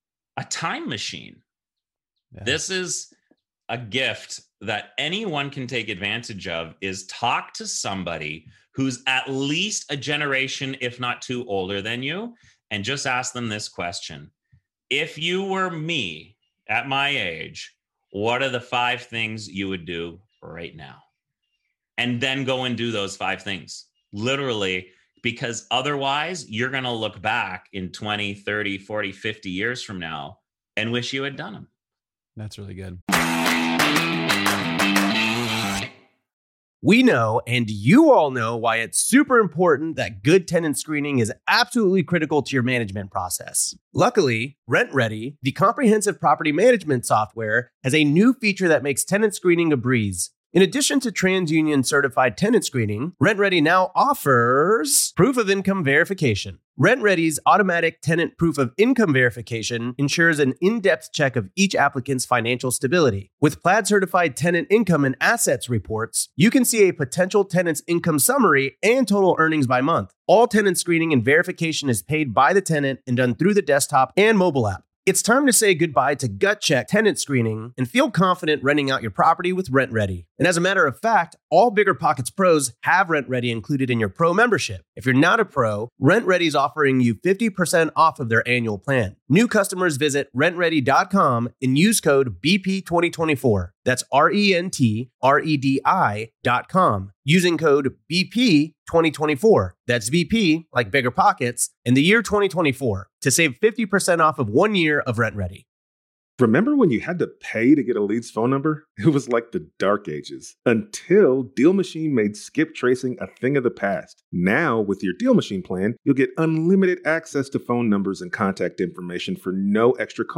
[SPEAKER 2] a time machine. Yeah. This is a gift that anyone can take advantage of, is talk to somebody who's at least a generation, if not two, older than you, and just ask them this question. If you were me at my age, what are the 5 things you would do right now? And then go and do those 5 things, literally, because otherwise you're going to look back in 20, 30, 40, 50 years from now and wish you had done them.
[SPEAKER 1] That's really good.
[SPEAKER 5] We know, and you all know, why it's super important that good tenant screening is absolutely critical to your management process. Luckily, RentRedi, the comprehensive property management software, has a new feature that makes tenant screening a breeze. In addition to TransUnion certified tenant screening, RentRedi now offers proof of income verification. RentRedi's automatic tenant proof of income verification ensures an in-depth check of each applicant's financial stability. With Plaid certified tenant income and assets reports, you can see a potential tenant's income summary and total earnings by month. All tenant screening and verification is paid by the tenant and done through the desktop and mobile app. It's time to say goodbye to gut check tenant screening and feel confident renting out your property with RentRedi. And as a matter of fact, all Bigger Pockets pros have RentRedi included in your pro membership. If you're not a pro, RentRedi is offering you 50% off of their annual plan. New customers visit rentredi.com and use code BP2024. That's RentRedi.com. Using code BP2024. That's BP, like Bigger Pockets, in the year 2024 to save 50% off of 1 year of RentRedi.
[SPEAKER 7] Remember when you had to pay to get a lead's phone number? It was like the dark ages, until Deal Machine made skip tracing a thing of the past. Now, with your Deal Machine plan, you'll get unlimited access to phone numbers and contact information for no extra cost.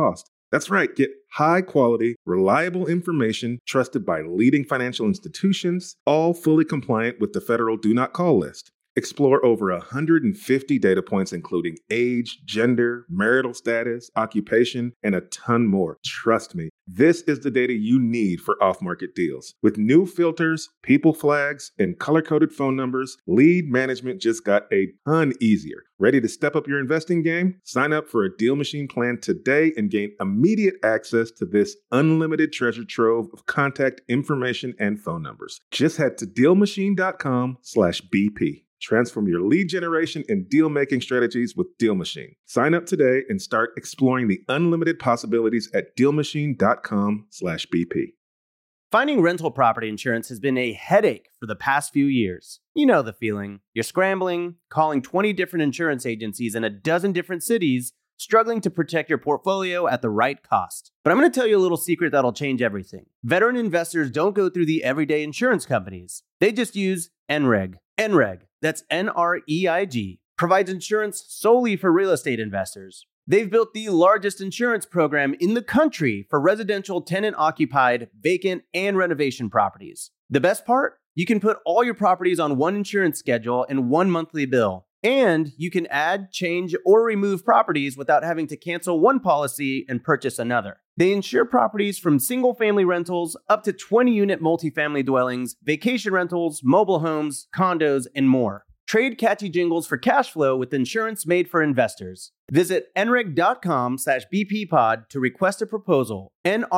[SPEAKER 7] That's right. Get high quality, reliable information trusted by leading financial institutions, all fully compliant with the federal Do Not Call list. Explore over 150 data points, including age, gender, marital status, occupation, and a ton more. Trust me, this is the data you need for off-market deals. With new filters, people flags, and color-coded phone numbers, lead management just got a ton easier. Ready to step up your investing game? Sign up for a Deal Machine plan today and gain immediate access to this unlimited treasure trove of contact information and phone numbers. Just head to DealMachine.com/BP. Transform your lead generation and deal-making strategies with Deal Machine. Sign up today and start exploring the unlimited possibilities at DealMachine.com/BP.
[SPEAKER 5] Finding rental property insurance has been a headache for the past few years. You know the feeling. You're scrambling, calling 20 different insurance agencies in a dozen different cities, struggling to protect your portfolio at the right cost. But I'm going to tell you a little secret that'll change everything. Veteran investors don't go through the everyday insurance companies. They just use NREG. NREG, that's NREIG, provides insurance solely for real estate investors. They've built the largest insurance program in the country for residential tenant-occupied, vacant, and renovation properties. The best part? You can put all your properties on one insurance schedule and one monthly bill. And you can add, change, or remove properties without having to cancel one policy and purchase another. They insure properties from single-family rentals up to 20-unit multifamily dwellings, vacation rentals, mobile homes, condos, and more. Trade catchy jingles for cash flow with insurance made for investors. Visit nreg.com/bppod to request a proposal.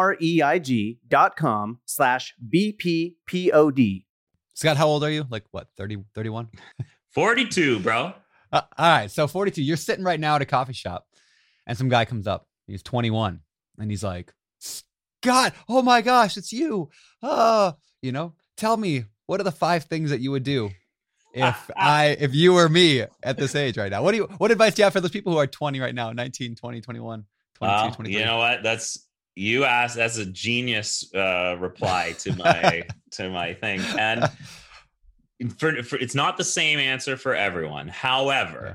[SPEAKER 5] nreg.com/bppod.
[SPEAKER 1] Scott, how old are you? Like what, 30, 31?
[SPEAKER 2] 42, bro.
[SPEAKER 1] All right, so 42. You're sitting right now at a coffee shop, and some guy comes up. He's 21, and he's like, "Scott, oh my gosh, it's you. Tell me, what are the 5 things that you would do if you were me at this age right now? What advice do you have for those people who are 20 right now, 19, 20, 21, 22, 23?
[SPEAKER 2] You know what? That's a genius reply to my thing, and. For it's not the same answer for everyone. However,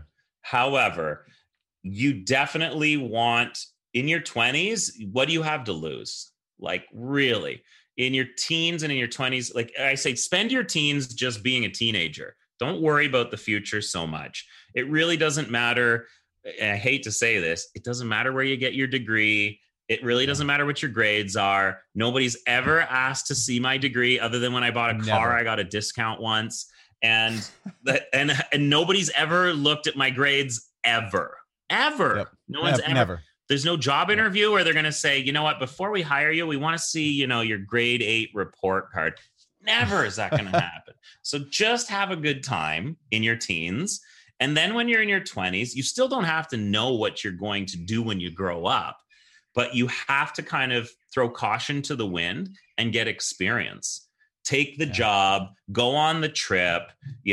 [SPEAKER 2] you definitely want in your 20s, what do you have to lose? Like really, in your teens and in your 20s, like I say, spend your teens just being a teenager. Don't worry about the future so much. It really doesn't matter. And I hate to say this, it doesn't matter where you get your degree. It really doesn't matter what your grades are. Nobody's ever asked to see my degree other than when I bought a car, I got a discount once. And nobody's ever looked at my grades ever. Yep. No one's ever. Never. There's no job interview where they're going to say, you know what, before we hire you, we want to see, your grade 8 report card. Never is that going to happen. So just have a good time in your teens. And then when you're in your 20s, you still don't have to know what you're going to do when you grow up. But you have to kind of throw caution to the wind and get experience. Take the job, go on the trip,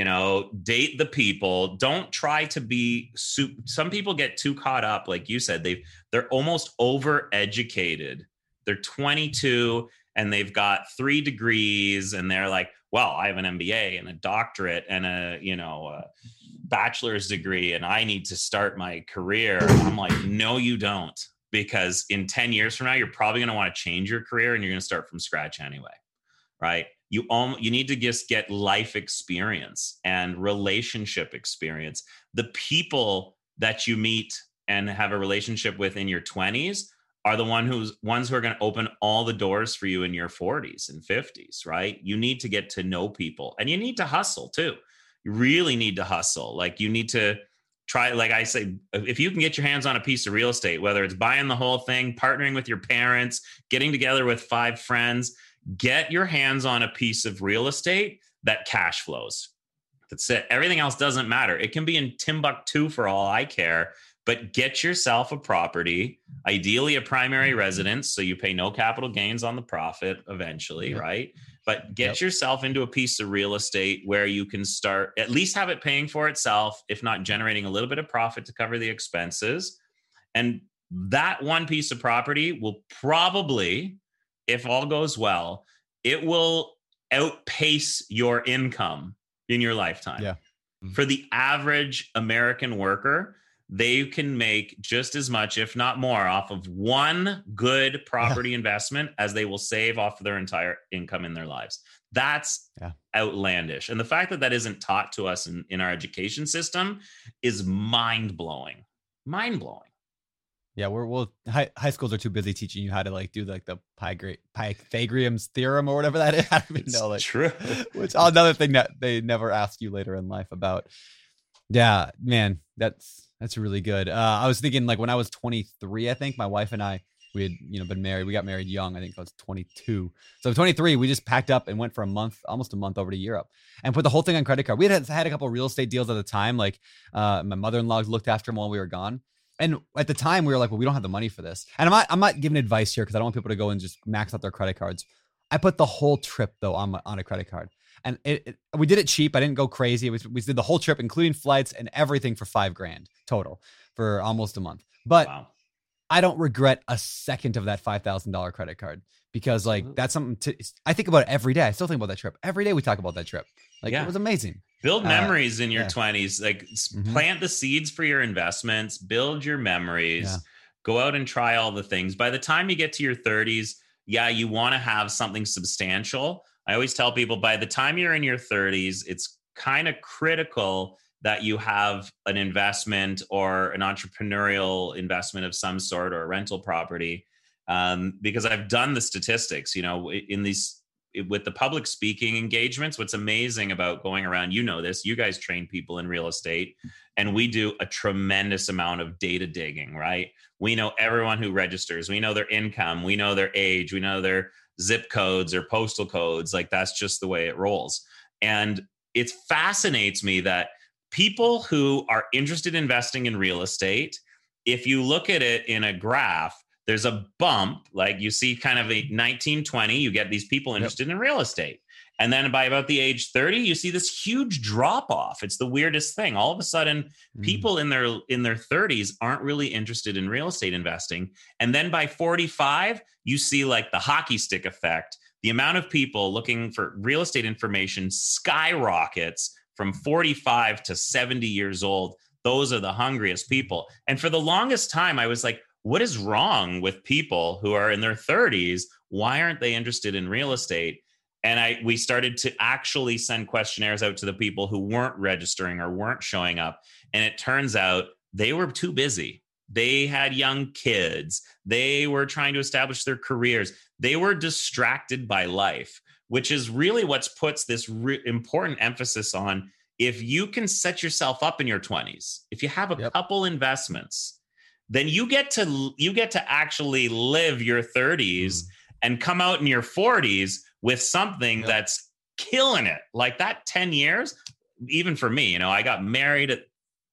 [SPEAKER 2] date the people. Don't try to be some people get too caught up, like you said, they're almost overeducated. They're 22 and they've got 3 degrees and they're like, well, I have an MBA and a doctorate and a bachelor's degree and I need to start my career. I'm like, no, you don't. Because in 10 years from now, you're probably going to want to change your career and you're going to start from scratch anyway, right? You need to just get life experience and relationship experience. The people that you meet and have a relationship with in your 20s are the ones who are going to open all the doors for you in your 40s and 50s, right? You need to get to know people and you need to hustle too. You really need to hustle. Like you need to try, like I say, if you can get your hands on a piece of real estate, whether it's buying the whole thing, partnering with your parents, getting together with 5 friends, get your hands on a piece of real estate that cash flows. That's it. Everything else doesn't matter. It can be in Timbuktu for all I care, but get yourself a property, ideally a primary residence, so you pay no capital gains on the profit eventually, right? But get yourself into a piece of real estate where you can start, at least have it paying for itself, if not generating a little bit of profit to cover the expenses. And that one piece of property will probably, if all goes well, it will outpace your income in your lifetime. Yeah. For the average American worker, they can make just as much, if not more, off of one good property investment as they will save off of their entire income in their lives. That's outlandish. And the fact that that isn't taught to us in our education system is mind-blowing. Mind-blowing.
[SPEAKER 1] Yeah, high schools are too busy teaching you how to like do like the Pythagorean's theorem or whatever that is. I don't even know. Like,
[SPEAKER 2] true.
[SPEAKER 1] Which another thing that they never ask you later in life about. Yeah, man, that's really good. I was thinking like when I was 23, I think my wife and I, we had been married. We got married young. I think I was 22. So 23, we just packed up and went for almost a month over to Europe and put the whole thing on credit card. We had a couple of real estate deals at the time. Like my mother-in-law looked after them while we were gone. And at the time we were like, well, we don't have the money for this. And I'm not giving advice here because I don't want people to go and just max out their credit cards. I put the whole trip though on a credit card, and we did it cheap. I didn't go crazy. We did the whole trip, including flights and everything, for $5,000 total for almost a month. But I don't regret a second of that $5,000 credit card because like that's something I think about it every day. I still think about that trip every day. We talk about that trip. Like it was amazing.
[SPEAKER 2] Build memories in your 20s, like plant the seeds for your investments, build your memories, go out and try all the things. By the time you get to your 30s, you want to have something substantial. I always tell people by the time you're in your 30s, it's kind of critical that you have an investment or an entrepreneurial investment of some sort or a rental property. Because I've done the statistics, in these, with the public speaking engagements, what's amazing about going around, this, you guys train people in real estate, and we do a tremendous amount of data digging, right? We know everyone who registers, we know their income, we know their age, we know their zip codes or postal codes. Like that's just the way it rolls. And it fascinates me that people who are interested in investing in real estate, if you look at it in a graph, there's a bump, like you see kind of a 1920, you get these people interested in real estate. And then by about the age 30, you see this huge drop off. It's the weirdest thing. All of a sudden, people in their 30s aren't really interested in real estate investing. And then by 45, you see like the hockey stick effect. The amount of people looking for real estate information skyrockets from 45 to 70 years old. Those are the hungriest people. And for the longest time, I was like, what is wrong with people who are in their 30s? Why aren't they interested in real estate? And we started to actually send questionnaires out to the people who weren't registering or weren't showing up. And it turns out they were too busy. They had young kids. They were trying to establish their careers. They were distracted by life, which is really what puts this important emphasis on. If you can set yourself up in your 20s, if you have a couple investments, then you get to actually live your 30s and come out in your 40s with something that's killing it. Like that 10 years, even for me, I got married at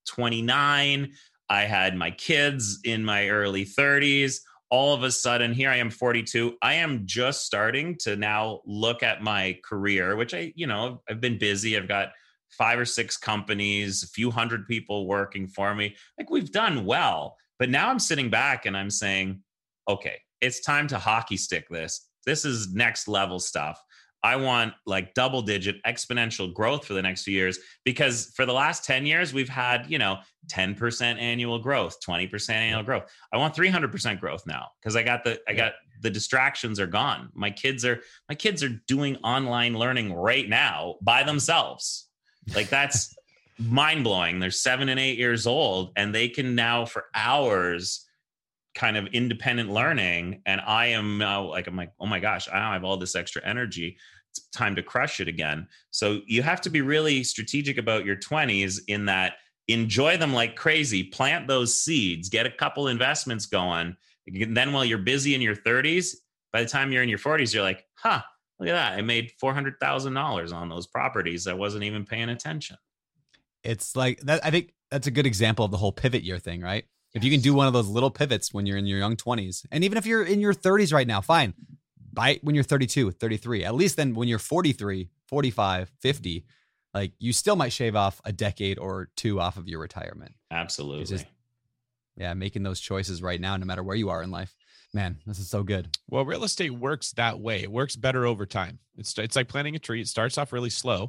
[SPEAKER 2] 29. I had my kids in my early 30s. All of a sudden, here I am 42. I am just starting to now look at my career, which I've been busy. I've got 5 or 6 companies, a few hundred people working for me. Like we've done well. But now I'm sitting back and I'm saying, okay, it's time to hockey stick this. This is next level stuff. I want like double digit exponential growth for the next few years, because for the last 10 years, we've had, 10% annual growth, 20% annual growth. I want 300% growth now because I got the distractions are gone. My kids are doing online learning right now by themselves. Like that's mind blowing. They're 7 and 8 years old and they can now for hours kind of independent learning. And I am now I'm like, oh my gosh, I don't have all this extra energy. It's time to crush it again. So you have to be really strategic about your 20s in that enjoy them like crazy, plant those seeds, get a couple investments going. And then while you're busy in your 30s, by the time you're in your 40s, you're like, look at that. I made $400,000 on those properties. I wasn't even paying attention.
[SPEAKER 1] It's like that. I think that's a good example of the whole pivot year thing, right? If you can do one of those little pivots when you're in your young 20s, and even if you're in your 30s right now, fine. Buy it when you're 32, 33. At least then when you're 43, 45, 50, like you still might shave off a decade or two off of your retirement.
[SPEAKER 2] Absolutely.
[SPEAKER 1] Just, making those choices right now, no matter where you are in life. Man, this is so good.
[SPEAKER 4] Well, real estate works that way. It works better over time. It's like planting a tree. It starts off really slow.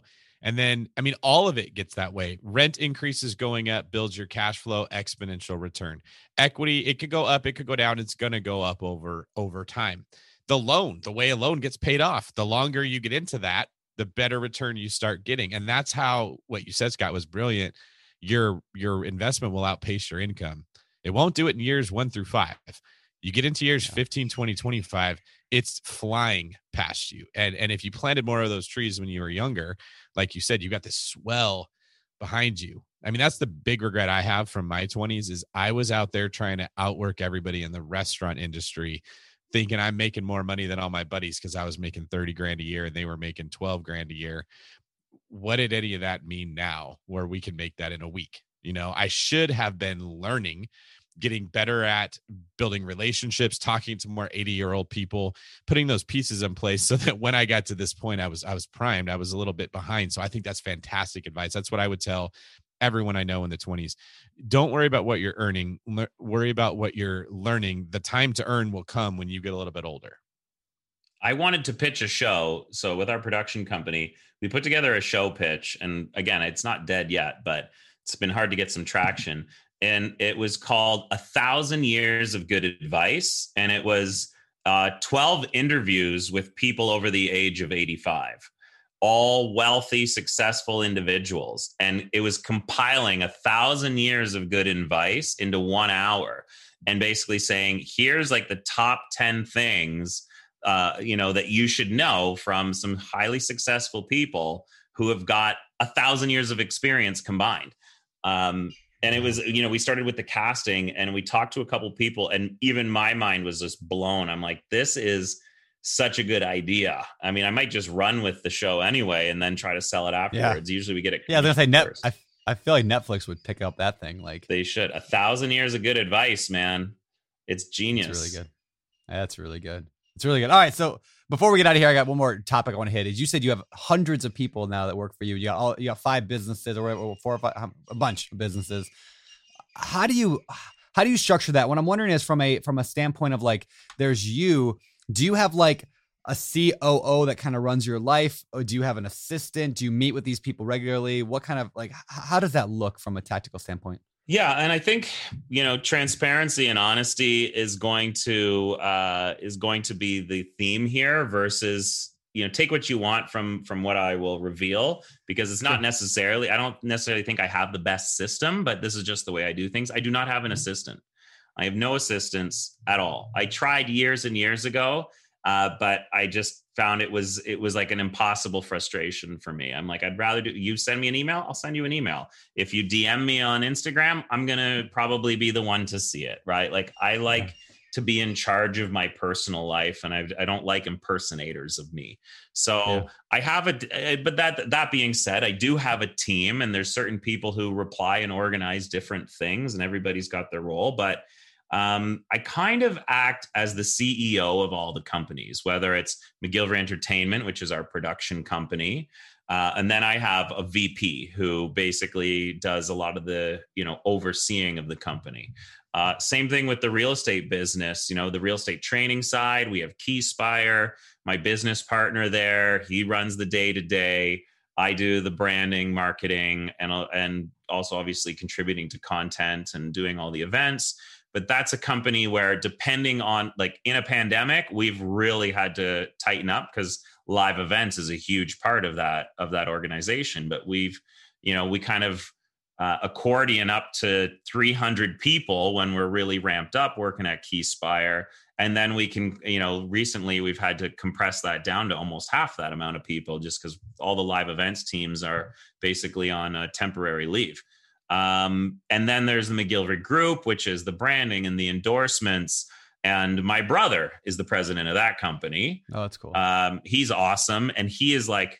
[SPEAKER 4] And then, I mean, all of it gets that way. Rent increases going up, builds your cash flow, exponential return. Equity, it could go up, it could go down. It's going to go up over time. The way a loan gets paid off, the longer you get into that, the better return you start getting. And that's how what you said, Scott, was brilliant. Your investment will outpace your income. It won't do it in years 1 through 5. You get into years 15, 20, 25, it's flying past you. And if you planted more of those trees when you were younger, like you said, you got this swell behind you. I mean, that's the big regret I have from my 20s is I was out there trying to outwork everybody in the restaurant industry, thinking I'm making more money than all my buddies because I was making 30 grand a year and they were making 12 grand a year. What did any of that mean now where we can make that in a week? You know, I should have been learning, getting better at building relationships, talking to more 80-year-old people, putting those pieces in place so that when I got to this point, I was primed. I was a little bit behind. So I think that's fantastic advice. That's what I would tell everyone I know in the 20s. Don't worry about what you're earning. Worry about what you're learning. The time to earn will come when you get a little bit older.
[SPEAKER 2] I wanted to pitch a show. So with our production company, we put together a show pitch. And again, it's not dead yet, but it's been hard to get some traction. And it was called 1,000 Years of Good Advice. And it was 12 interviews with people over the age of 85, all wealthy, successful individuals. And it was compiling 1,000 years of good advice into 1 hour and basically saying, here's like the top 10 things, that you should know from some highly successful people who have got 1,000 years of experience combined. And it was, we started with the casting and we talked to a couple people and even my mind was just blown. I'm like, this is such a good idea. I mean, I might just run with the show anyway and then try to sell it afterwards. Yeah. Usually we get it.
[SPEAKER 1] Yeah, I was gonna say I feel like Netflix would pick up that thing. Like
[SPEAKER 2] they should. 1,000 years of good advice, man. It's genius.
[SPEAKER 1] It's really good. That's really good. It's really good. All right, so before we get out of here, I got one more topic I want to hit. Is you said you have hundreds of people now that work for you. You got 5 businesses or 4 or 5, a bunch of businesses. How do you structure that? What I'm wondering is from a standpoint of like, there's you. Do you have like a COO that kind of runs your life, or do you have an assistant? Do you meet with these people regularly? What kind of like, how does that look from a tactical standpoint?
[SPEAKER 2] Yeah. And I think, transparency and honesty is going to be the theme here versus, take what you want from what I will reveal, because it's not necessarily, I don't necessarily think I have the best system, but this is just the way I do things. I do not have an assistant. I have no assistants at all. I tried years and years ago, but I just found it was like an impossible frustration for me. I'm like, I'd rather you send me an email, I'll send you an email. If you DM me on Instagram, I'm going to probably be the one to see it, right? Like I like to be in charge of my personal life and I don't like impersonators of me. So I have but that being said, I do have a team and there's certain people who reply and organize different things and everybody's got their role, but I kind of act as the CEO of all the companies, whether it's McGillivray Entertainment, which is our production company. And then I have a VP who basically does a lot of the, overseeing of the company. Same thing with the real estate business, the real estate training side. We have Keyspire, my business partner there. He runs the day-to-day. I do the branding, marketing, and also obviously contributing to content and doing all the events. But that's a company where depending on like in a pandemic, we've really had to tighten up because live events is a huge part of that organization. But we kind of accordion up to 300 people when we're really ramped up working at Keyspire. And then we can, recently we've had to compress that down to almost half that amount of people just because all the live events teams are basically on a temporary leave. And then there's the McGillivray Group, which is the branding and the endorsements. And my brother is the president of that company.
[SPEAKER 1] Oh, that's cool.
[SPEAKER 2] He's awesome. And he is like,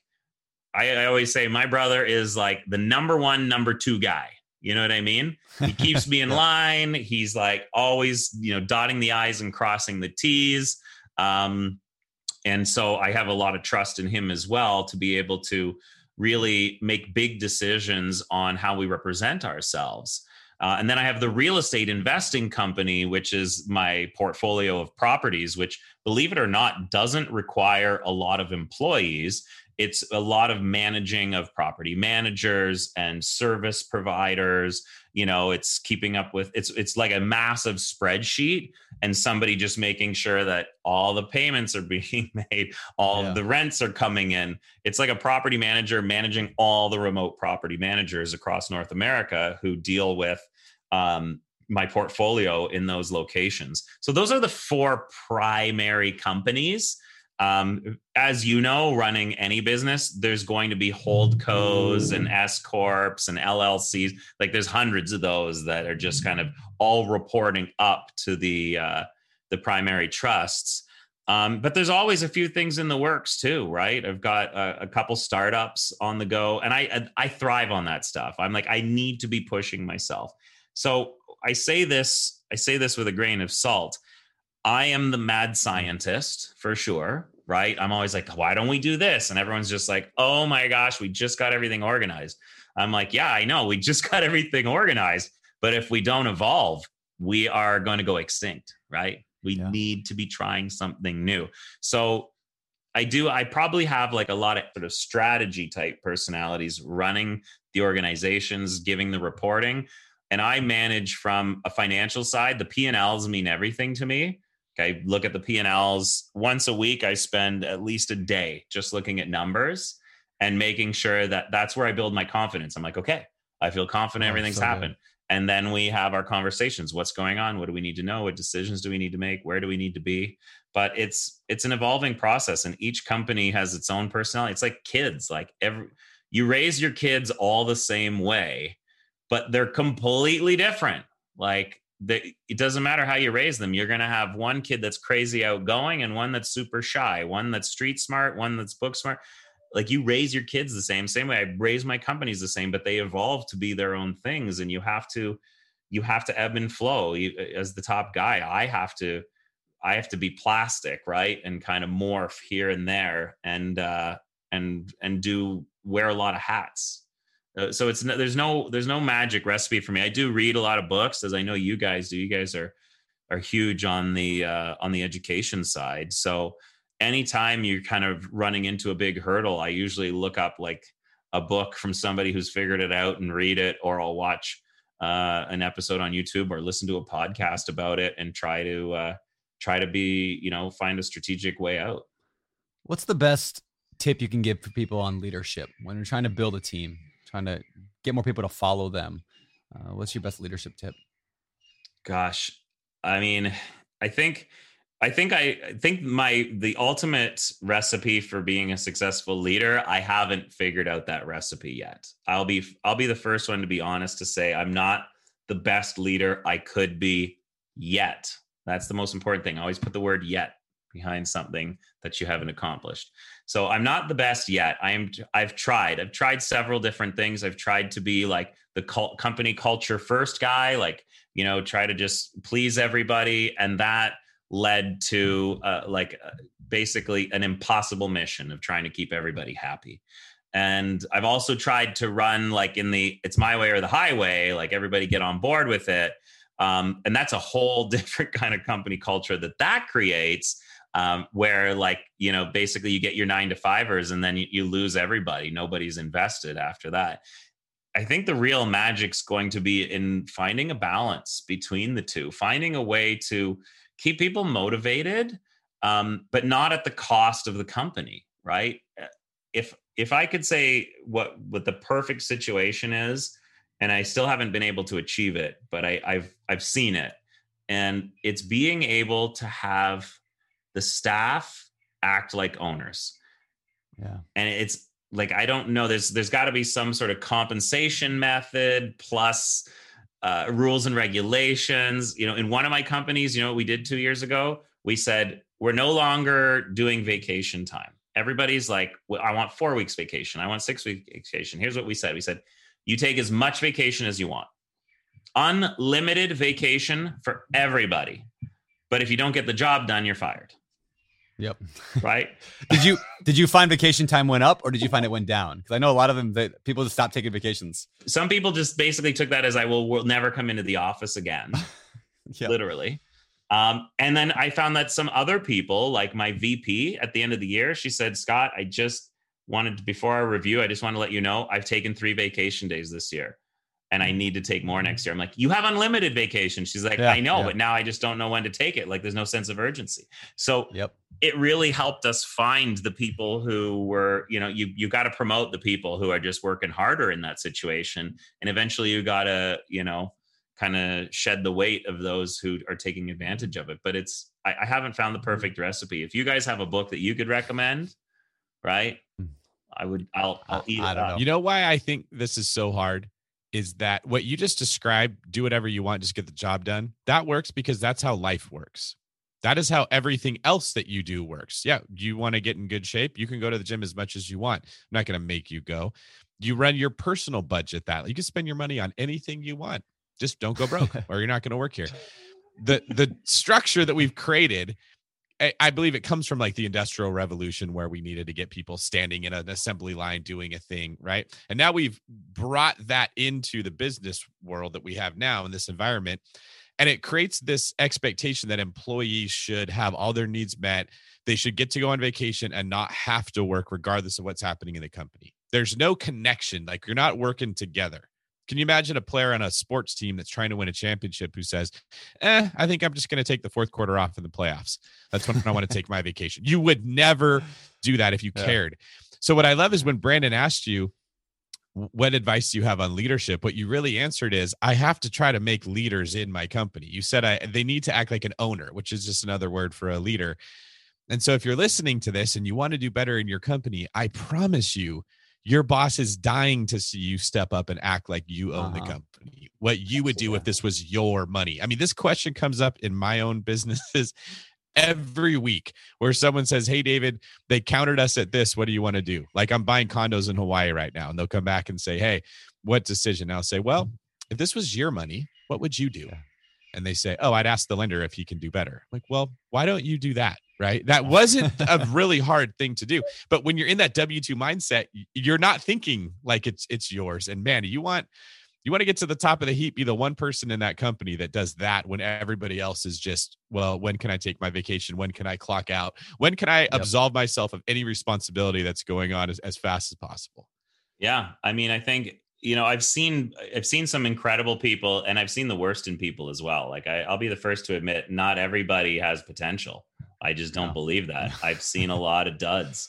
[SPEAKER 2] I always say my brother is like the number 1, number 2 guy. You know what I mean? He keeps me in line. He's like always, dotting the I's and crossing the T's. And so I have a lot of trust in him as well to be able to really make big decisions on how we represent ourselves. And then I have the real estate investing company, which is my portfolio of properties, which, believe it or not, doesn't require a lot of employees. It's a lot of managing of property managers and service providers. It's keeping up with, it's like a massive spreadsheet, and somebody just making sure that all the payments are being made, all of the rents are coming in. It's like a property manager managing all the remote property managers across North America who deal with my portfolio in those locations. So those are the 4 primary companies. As you know, running any business, there's going to be holdcos and S corps and LLCs. Like there's hundreds of those that are just kind of all reporting up to the primary trusts. But there's always a few things in the works too, right? I've got a couple startups on the go, and I thrive on that stuff. I'm like, I need to be pushing myself. So I say this with a grain of salt. I am the mad scientist for sure, right? I'm always like, why don't we do this? And everyone's just like, oh my gosh, we just got everything organized. I'm like, yeah, I know, we just got everything organized. But if we don't evolve, we are going to go extinct, right? We need to be trying something new. So I probably have like a lot of sort of strategy type personalities running the organizations, giving the reporting. And I manage from a financial side. The P&Ls mean everything to me. Okay, look at the P&Ls once a week. I spend at least a day just looking at numbers and making sure that that's where I build my confidence. I'm like, okay, I feel confident everything's happened. And then we have our conversations. What's going on? What do we need to know? What decisions do we need to make? Where do we need to be? But it's an evolving process, and each company has its own personality. It's like kids. Like you raise your kids all the same way, but they're completely different. Like it doesn't matter how you raise them. You're going to have one kid that's crazy outgoing and one that's super shy, one that's street smart, one that's book smart. Like you raise your kids the same way I raise my companies the same, but they evolve to be their own things. And you have to ebb and flow. As the top guy, I have to be plastic, right? And kind of morph here and there and wear a lot of hats. So there's no magic recipe for me. I do read a lot of books, as I know you guys do. You guys are huge on the education side. So anytime you're kind of running into a big hurdle, I usually look up like a book from somebody who's figured it out and read it, or I'll watch an episode on YouTube or listen to a podcast about it and try to be, find a strategic way out.
[SPEAKER 1] What's the best tip you can give for people on leadership when you're trying to build a team, trying to get more people to follow them? What's your best leadership tip?
[SPEAKER 2] Gosh, I mean, I think the ultimate recipe for being a successful leader, I haven't figured out that recipe yet. I'll be the first one to be honest to say I'm not the best leader I could be yet. That's the most important thing. I always put the word yet behind something that you haven't accomplished. So I'm not the best yet. I've tried several different things. I've tried to be like the company culture first guy, like, try to just please everybody. And that led to basically an impossible mission of trying to keep everybody happy. And I've also tried to run like it's my way or the highway, like everybody get on board with it. And that's a whole different kind of company culture that creates, where basically you get your 9-to-5ers and then you lose everybody. Nobody's invested after that. I think the real magic's going to be in finding a balance between the two, finding a way to keep people motivated, but not at the cost of the company, right? If I could say what the perfect situation is, and I still haven't been able to achieve it, but I've seen it, and it's being able to have the staff act like owners.
[SPEAKER 1] Yeah,
[SPEAKER 2] and it's like, I don't know, there's got to be some sort of compensation method plus rules and regulations. In one of my companies, what we did 2 years ago? We said, we're no longer doing vacation time. Everybody's like, well, I want 4 weeks vacation. I want 6 weeks vacation. Here's what we said. We said, you take as much vacation as you want. Unlimited vacation for everybody. But if you don't get the job done, you're fired.
[SPEAKER 1] Yep.
[SPEAKER 2] Right.
[SPEAKER 1] Did you find vacation time went up, or did you find it went down? Because I know a lot of them, people just stopped taking vacations.
[SPEAKER 2] Some people just basically took that as we'll never come into the office again.
[SPEAKER 1] Yep.
[SPEAKER 2] Literally. And then I found that some other people, like my VP at the end of the year, she said, Scott, before our review, I just want to let you know I've taken 3 vacation days this year and I need to take more next year. I'm like, you have unlimited vacation. She's like, I know, but now I just don't know when to take it. Like, there's no sense of urgency. So it really helped us find the people who were, you got to promote the people who are just working harder in that situation. And eventually you got to, kind of shed the weight of those who are taking advantage of it. But I haven't found the perfect recipe. If you guys have a book that you could recommend, right? I'll eat it up.
[SPEAKER 4] You know why I think this is so hard is that what you just described, do whatever you want, just get the job done. That works because that's how life works. That is how everything else that you do works. Yeah. You want to get in good shape. You can go to the gym as much as you want. I'm not going to make you go. You run your personal budget that you can spend your money on anything you want. Just don't go broke or you're not going to work here. The structure that we've created, I believe it comes from like the Industrial Revolution, where we needed to get people standing in an assembly line doing a thing, right? And now we've brought that into the business world that we have now in this environment. And it creates this expectation that employees should have all their needs met. They should get to go on vacation and not have to work regardless of what's happening in the company. There's no connection. Like, you're not working together. Can you imagine a player on a sports team that's trying to win a championship who says, I think I'm just going to take the fourth quarter off in the playoffs. That's when I want to take my vacation. You would never do that if you cared. So what I love is when Brandon asked you, what advice do you have on leadership? What you really answered is, I have to try to make leaders in my company. You said they need to act like an owner, which is just another word for a leader. And so if you're listening to this and you want to do better in your company, I promise you, your boss is dying to see you step up and act like you own the company. What you would do if this was your money. I mean, this question comes up in my own businesses every week, where someone says, hey, David, they countered us at this. What do you want to do? Like, I'm buying condos in Hawaii right now. And they'll come back and say, hey, what decision? And I'll say, well, if this was your money, what would you do? And they say, oh, I'd ask the lender if he can do better. I'm like, well, why don't you do that? Right? That wasn't a really hard thing to do. But when you're in that W-2 mindset, you're not thinking like it's yours. And man, you want to get to the top of the heap, be the one person in that company that does that when everybody else is just, well, when can I take my vacation? When can I clock out? When can I absolve myself of any responsibility that's going on as fast as possible?
[SPEAKER 2] Yeah. I mean, I think, I've seen some incredible people, and I've seen the worst in people as well. Like, I'll be the first to admit, not everybody has potential. I just don't believe that. I've seen a lot of duds.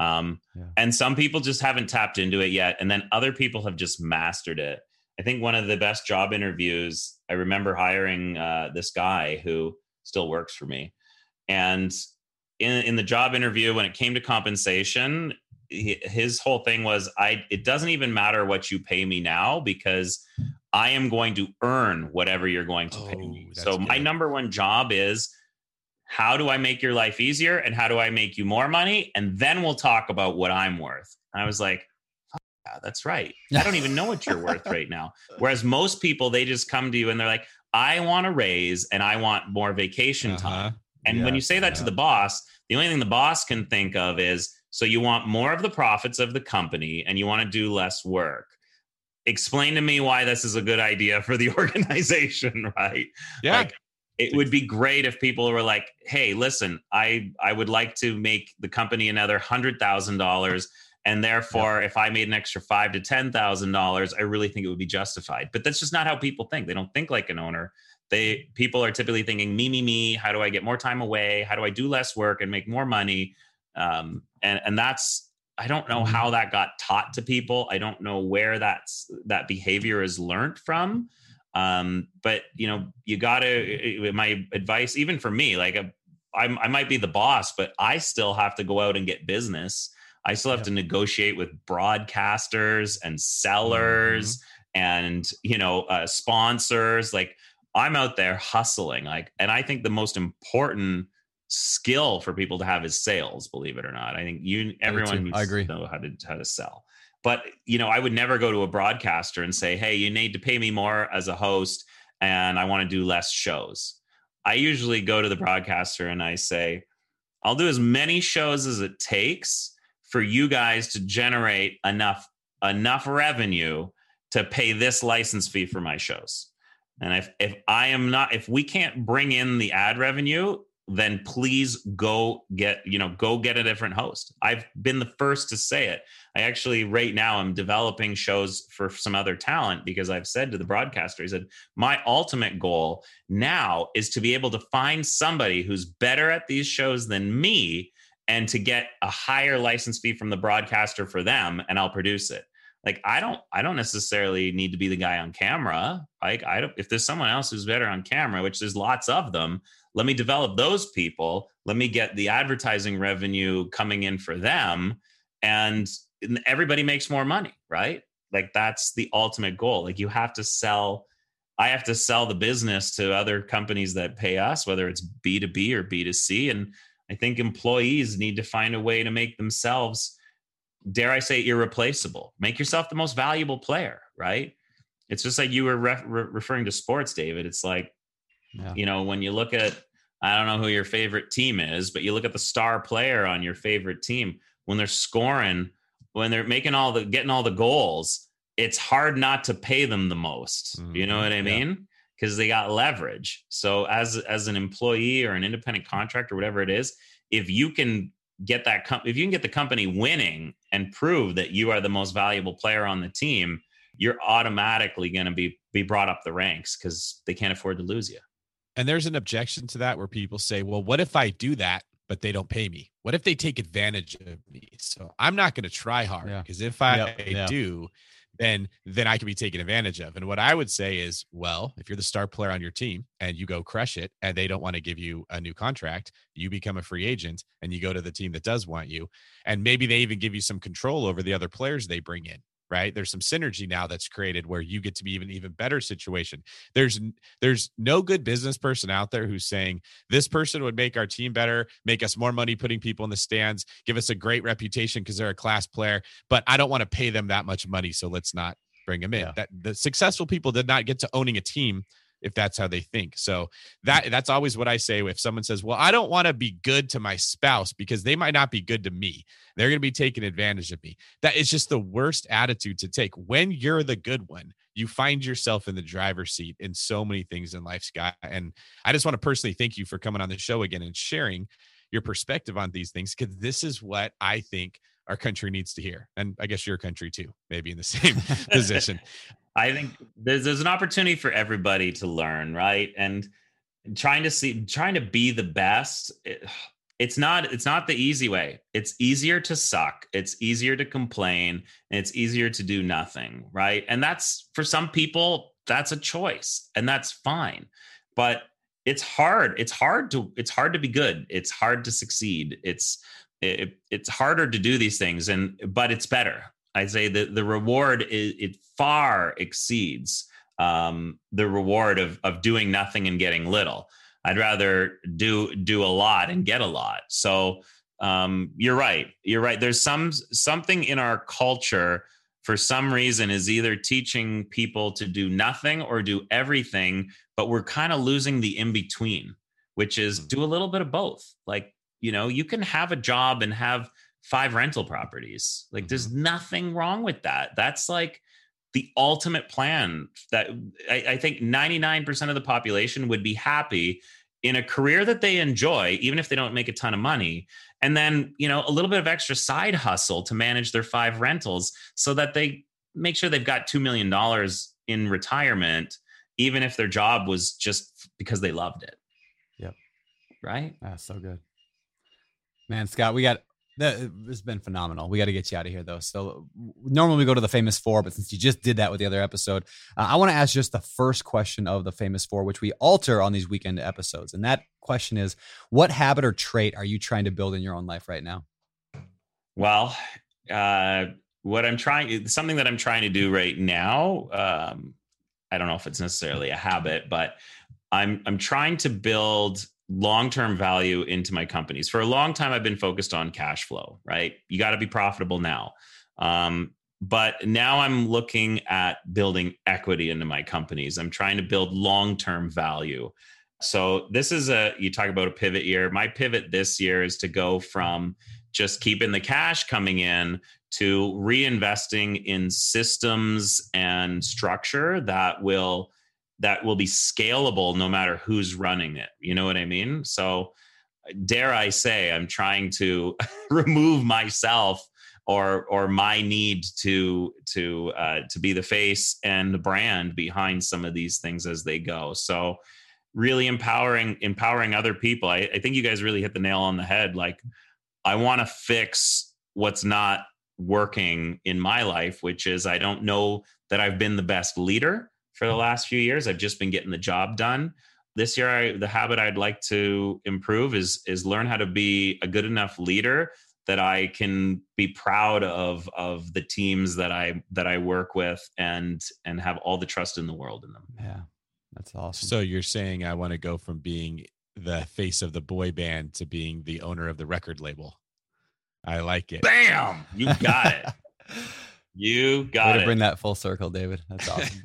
[SPEAKER 2] And some people just haven't tapped into it yet. And then other people have just mastered it. I think one of the best job interviews, I remember hiring this guy who still works for me. And in the job interview, when it came to compensation, his whole thing was, it doesn't even matter what you pay me now, because I am going to earn whatever you're going to pay me. So my number one job is, how do I make your life easier? And how do I make you more money? And then we'll talk about what I'm worth. And I was like, yeah, that's right. I don't even know what you're worth right now. Whereas most people, they just come to you and they're like, I want a raise and I want more vacation time. And when you say that to the boss, the only thing the boss can think of is, so you want more of the profits of the company and you want to do less work. Explain to me why this is a good idea for the organization, right?
[SPEAKER 4] Yeah.
[SPEAKER 2] Like, it would be great if people were like, hey, listen, I would like to make the company another $100,000. And therefore, if I made an extra $5,000 to $10,000, I really think it would be justified. But that's just not how people think. They don't think like an owner. People are typically thinking, me. How do I get more time away? How do I do less work and make more money? And that's, I don't know how that got taught to people. I don't know where that behavior is learned from. But you gotta, my advice, even for me, like I might be the boss, but I still have to go out and get business. I still have to negotiate with broadcasters and sellers and, sponsors. Like, I'm out there hustling. Like, and I think the most important skill for people to have is sales, believe it or not. I think everyone needs to know how to sell. But, I would never go to a broadcaster and say, hey, you need to pay me more as a host and I want to do less shows. I usually go to the broadcaster and I say, I'll do as many shows as it takes for you guys to generate enough revenue to pay this license fee for my shows. And if we can't bring in the ad revenue, then please go get a different host. I've been the first to say it. I actually, right now, I'm developing shows for some other talent because I've said to the broadcaster, I said, my ultimate goal now is to be able to find somebody who's better at these shows than me and to get a higher license fee from the broadcaster for them, and I'll produce it. Like, I don't necessarily need to be the guy on camera. Like, if there's someone else who's better on camera, which there's lots of them, let me develop those people. Let me get the advertising revenue coming in for them, and everybody makes more money, right? Like, that's the ultimate goal. Like, I have to sell the business to other companies that pay us, whether it's B2B or B2C. And I think employees need to find a way to make themselves, dare I say, irreplaceable. Make yourself the most valuable player, right? It's just like you were referring to sports, David. It's like, when you look at, I don't know who your favorite team is, but you look at the star player on your favorite team, when they're scoring, when they're getting all the goals, it's hard not to pay them the most. Mm-hmm. You know what I mean? Because they got leverage. So as an employee or an independent contractor, whatever it is, if you can get the company winning and prove that you are the most valuable player on the team, you're automatically going to be brought up the ranks because they can't afford to lose you.
[SPEAKER 4] And there's an objection to that where people say, well, what if I do that, but they don't pay me? What if they take advantage of me? So I'm not going to try hard because if I do, then I can be taken advantage of. And what I would say is, well, if you're the star player on your team and you go crush it and they don't want to give you a new contract, you become a free agent and you go to the team that does want you. And maybe they even give you some control over the other players they bring in, right? There's some synergy now that's created where you get to be even better situation. There's no good business person out there who's saying this person would make our team better, make us more money, putting people in the stands, give us a great reputation because they're a class player, but I don't want to pay them that much money, so let's not bring them in. Yeah. That the successful people did not get to owning a team if that's how they think. So that's always what I say. If someone says, well, I don't want to be good to my spouse because they might not be good to me, they're going to be taking advantage of me. That is just the worst attitude to take. When you're the good one, you find yourself in the driver's seat in so many things in life, Scott. And I just want to personally thank you for coming on the show again and sharing your perspective on these things, because this is what I think our country needs to hear. And I guess your country too, maybe in the same position.
[SPEAKER 2] I think there's an opportunity for everybody to learn, right? And trying to be the best. It's not the easy way. It's easier to suck. It's easier to complain, and it's easier to do nothing, right? And that's, for some people, that's a choice, and that's fine. But it's hard. It's hard to be good. It's hard to succeed. It's harder to do these things, but it's better. I'd say that the reward it far exceeds the reward of doing nothing and getting little. I'd rather do a lot and get a lot. So you're right. There's something in our culture, for some reason, is either teaching people to do nothing or do everything, but we're kind of losing the in between, which is do a little bit of both. Like, you can have a job and have 5 rental properties. Like, there's nothing wrong with that. That's like the ultimate plan. That I think 99% of the population would be happy in a career that they enjoy, even if they don't make a ton of money. And then, a little bit of extra side hustle to manage their 5 rentals so that they make sure they've got $2 million in retirement, even if their job was just because they loved it.
[SPEAKER 1] Yep.
[SPEAKER 2] Right?
[SPEAKER 1] That's so good. Man, Scott, it's been phenomenal. We got to get you out of here, though. So normally we go to the famous 4, but since you just did that with the other episode, I want to ask just the first question of the famous 4, which we alter on these weekend episodes. And that question is, what habit or trait are you trying to build in your own life right now?
[SPEAKER 2] Well, something that I'm trying to do right now, I don't know if it's necessarily a habit, but I'm trying to build long-term value into my companies. For a long time, I've been focused on cash flow, right? You got to be profitable now. But now I'm looking at building equity into my companies. I'm trying to build long-term value. So this is you talk about a pivot year. My pivot this year is to go from just keeping the cash coming in to reinvesting in systems and structure that will be scalable no matter who's running it. You know what I mean? So dare I say, I'm trying to remove myself or my need to be the face and the brand behind some of these things as they go. So really empowering other people. I think you guys really hit the nail on the head. Like, I want to fix what's not working in my life, which is I don't know that I've been the best leader for the last few years. I've just been getting the job done. This year, the habit I'd like to improve is learn how to be a good enough leader that I can be proud of the teams that I work with and have all the trust in the world in them.
[SPEAKER 1] Yeah, that's awesome.
[SPEAKER 4] So you're saying I want to go from being the face of the boy band to being the owner of the record label. I like it.
[SPEAKER 2] Bam! You got it. You got
[SPEAKER 1] Way
[SPEAKER 2] it.
[SPEAKER 1] to bring that full circle, David. That's awesome.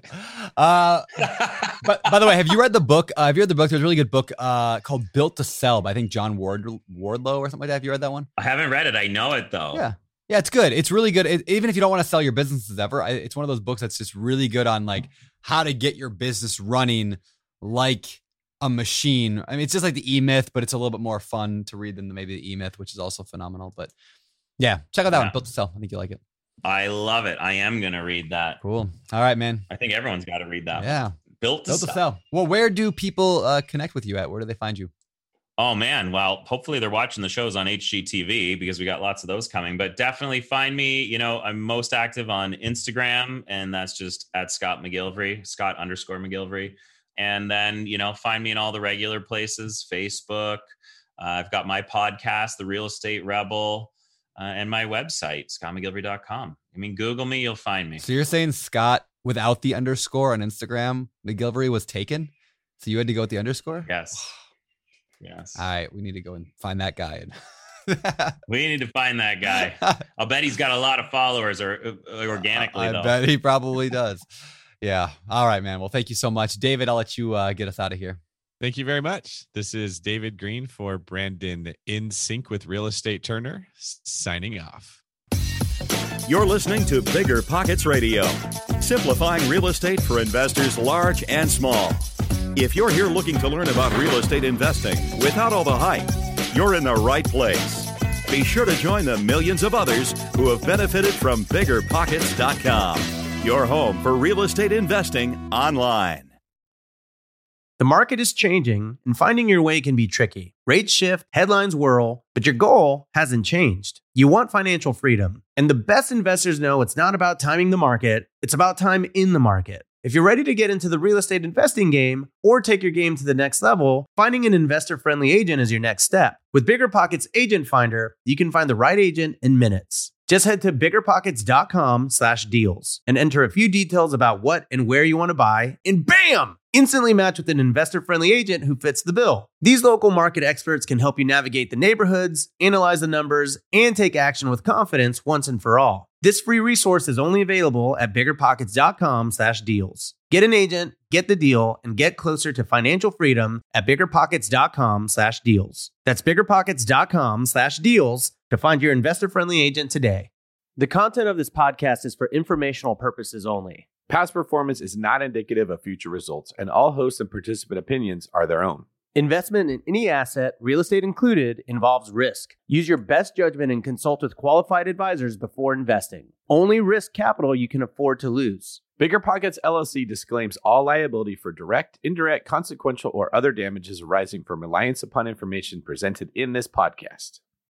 [SPEAKER 1] But by the way, have you read the book? There's a really good book called Built to Sell by I think John Wardlow or something like that. Have you read that one?
[SPEAKER 2] I haven't read it. I know it though.
[SPEAKER 1] Yeah, it's good. It's really good. Even if you don't want to sell your businesses ever, it's one of those books that's just really good on like how to get your business running like a machine. I mean, it's just like the E-Myth, but it's a little bit more fun to read than maybe the E-Myth, which is also phenomenal. But yeah, check out that one, Built to Sell. I think you'll like it.
[SPEAKER 2] I love it. I am going to read that.
[SPEAKER 1] Cool. All right, man.
[SPEAKER 2] I think everyone's got to read that.
[SPEAKER 1] Yeah.
[SPEAKER 2] One. Built to Sell.
[SPEAKER 1] Well, where do people connect with you at? Where do they find you?
[SPEAKER 2] Oh, man. Well, hopefully they're watching the shows on HGTV because we got lots of those coming. But definitely find me. You know, I'm most active on Instagram, and that's just at Scott McGillivray, Scott_McGillivray. And then, you know, find me in all the regular places, Facebook. I've got my podcast, The Real Estate Rebel. And my website, scottmcgillivray.com. I mean, Google me, you'll find me.
[SPEAKER 1] So you're saying Scott without the underscore on Instagram, McGillivray was taken? So you had to go with the underscore?
[SPEAKER 2] Yes. Yes.
[SPEAKER 1] All right. We need to go and find that guy.
[SPEAKER 2] We need to find that guy. I'll bet he's got a lot of followers or organically, though.
[SPEAKER 1] I bet he probably does. Yeah. All right, man. Well, thank you so much. David, I'll let you get us out of here.
[SPEAKER 4] Thank you very much. This is David Green for Brandon In Sync with Real Estate Turner, signing off.
[SPEAKER 3] You're listening to Bigger Pockets Radio, simplifying real estate for investors large and small. If you're here looking to learn about real estate investing without all the hype, you're in the right place. Be sure to join the millions of others who have benefited from BiggerPockets.com, your home for real estate investing online.
[SPEAKER 5] The market is changing, and finding your way can be tricky. Rates shift, headlines whirl, but your goal hasn't changed. You want financial freedom, and the best investors know it's not about timing the market, it's about time in the market. If you're ready to get into the real estate investing game or take your game to the next level, finding an investor-friendly agent is your next step. With BiggerPockets Agent Finder, you can find the right agent in minutes. Just head to biggerpockets.com/deals and enter a few details about what and where you want to buy, and bam! Instantly match with an investor-friendly agent who fits the bill. These local market experts can help you navigate the neighborhoods, analyze the numbers, and take action with confidence once and for all. This free resource is only available at biggerpockets.com/deals. Get an agent, get the deal, and get closer to financial freedom at biggerpockets.com/deals. That's biggerpockets.com/deals to find your investor-friendly agent today. The content of this podcast is for informational purposes only.
[SPEAKER 8] Past performance is not indicative of future results, and all hosts and participant opinions are their own.
[SPEAKER 5] Investment in any asset, real estate included, involves risk. Use your best judgment and consult with qualified advisors before investing. Only risk capital you can afford to lose.
[SPEAKER 8] Bigger Pockets LLC disclaims all liability for direct, indirect, consequential, or other damages arising from reliance upon information presented in this podcast.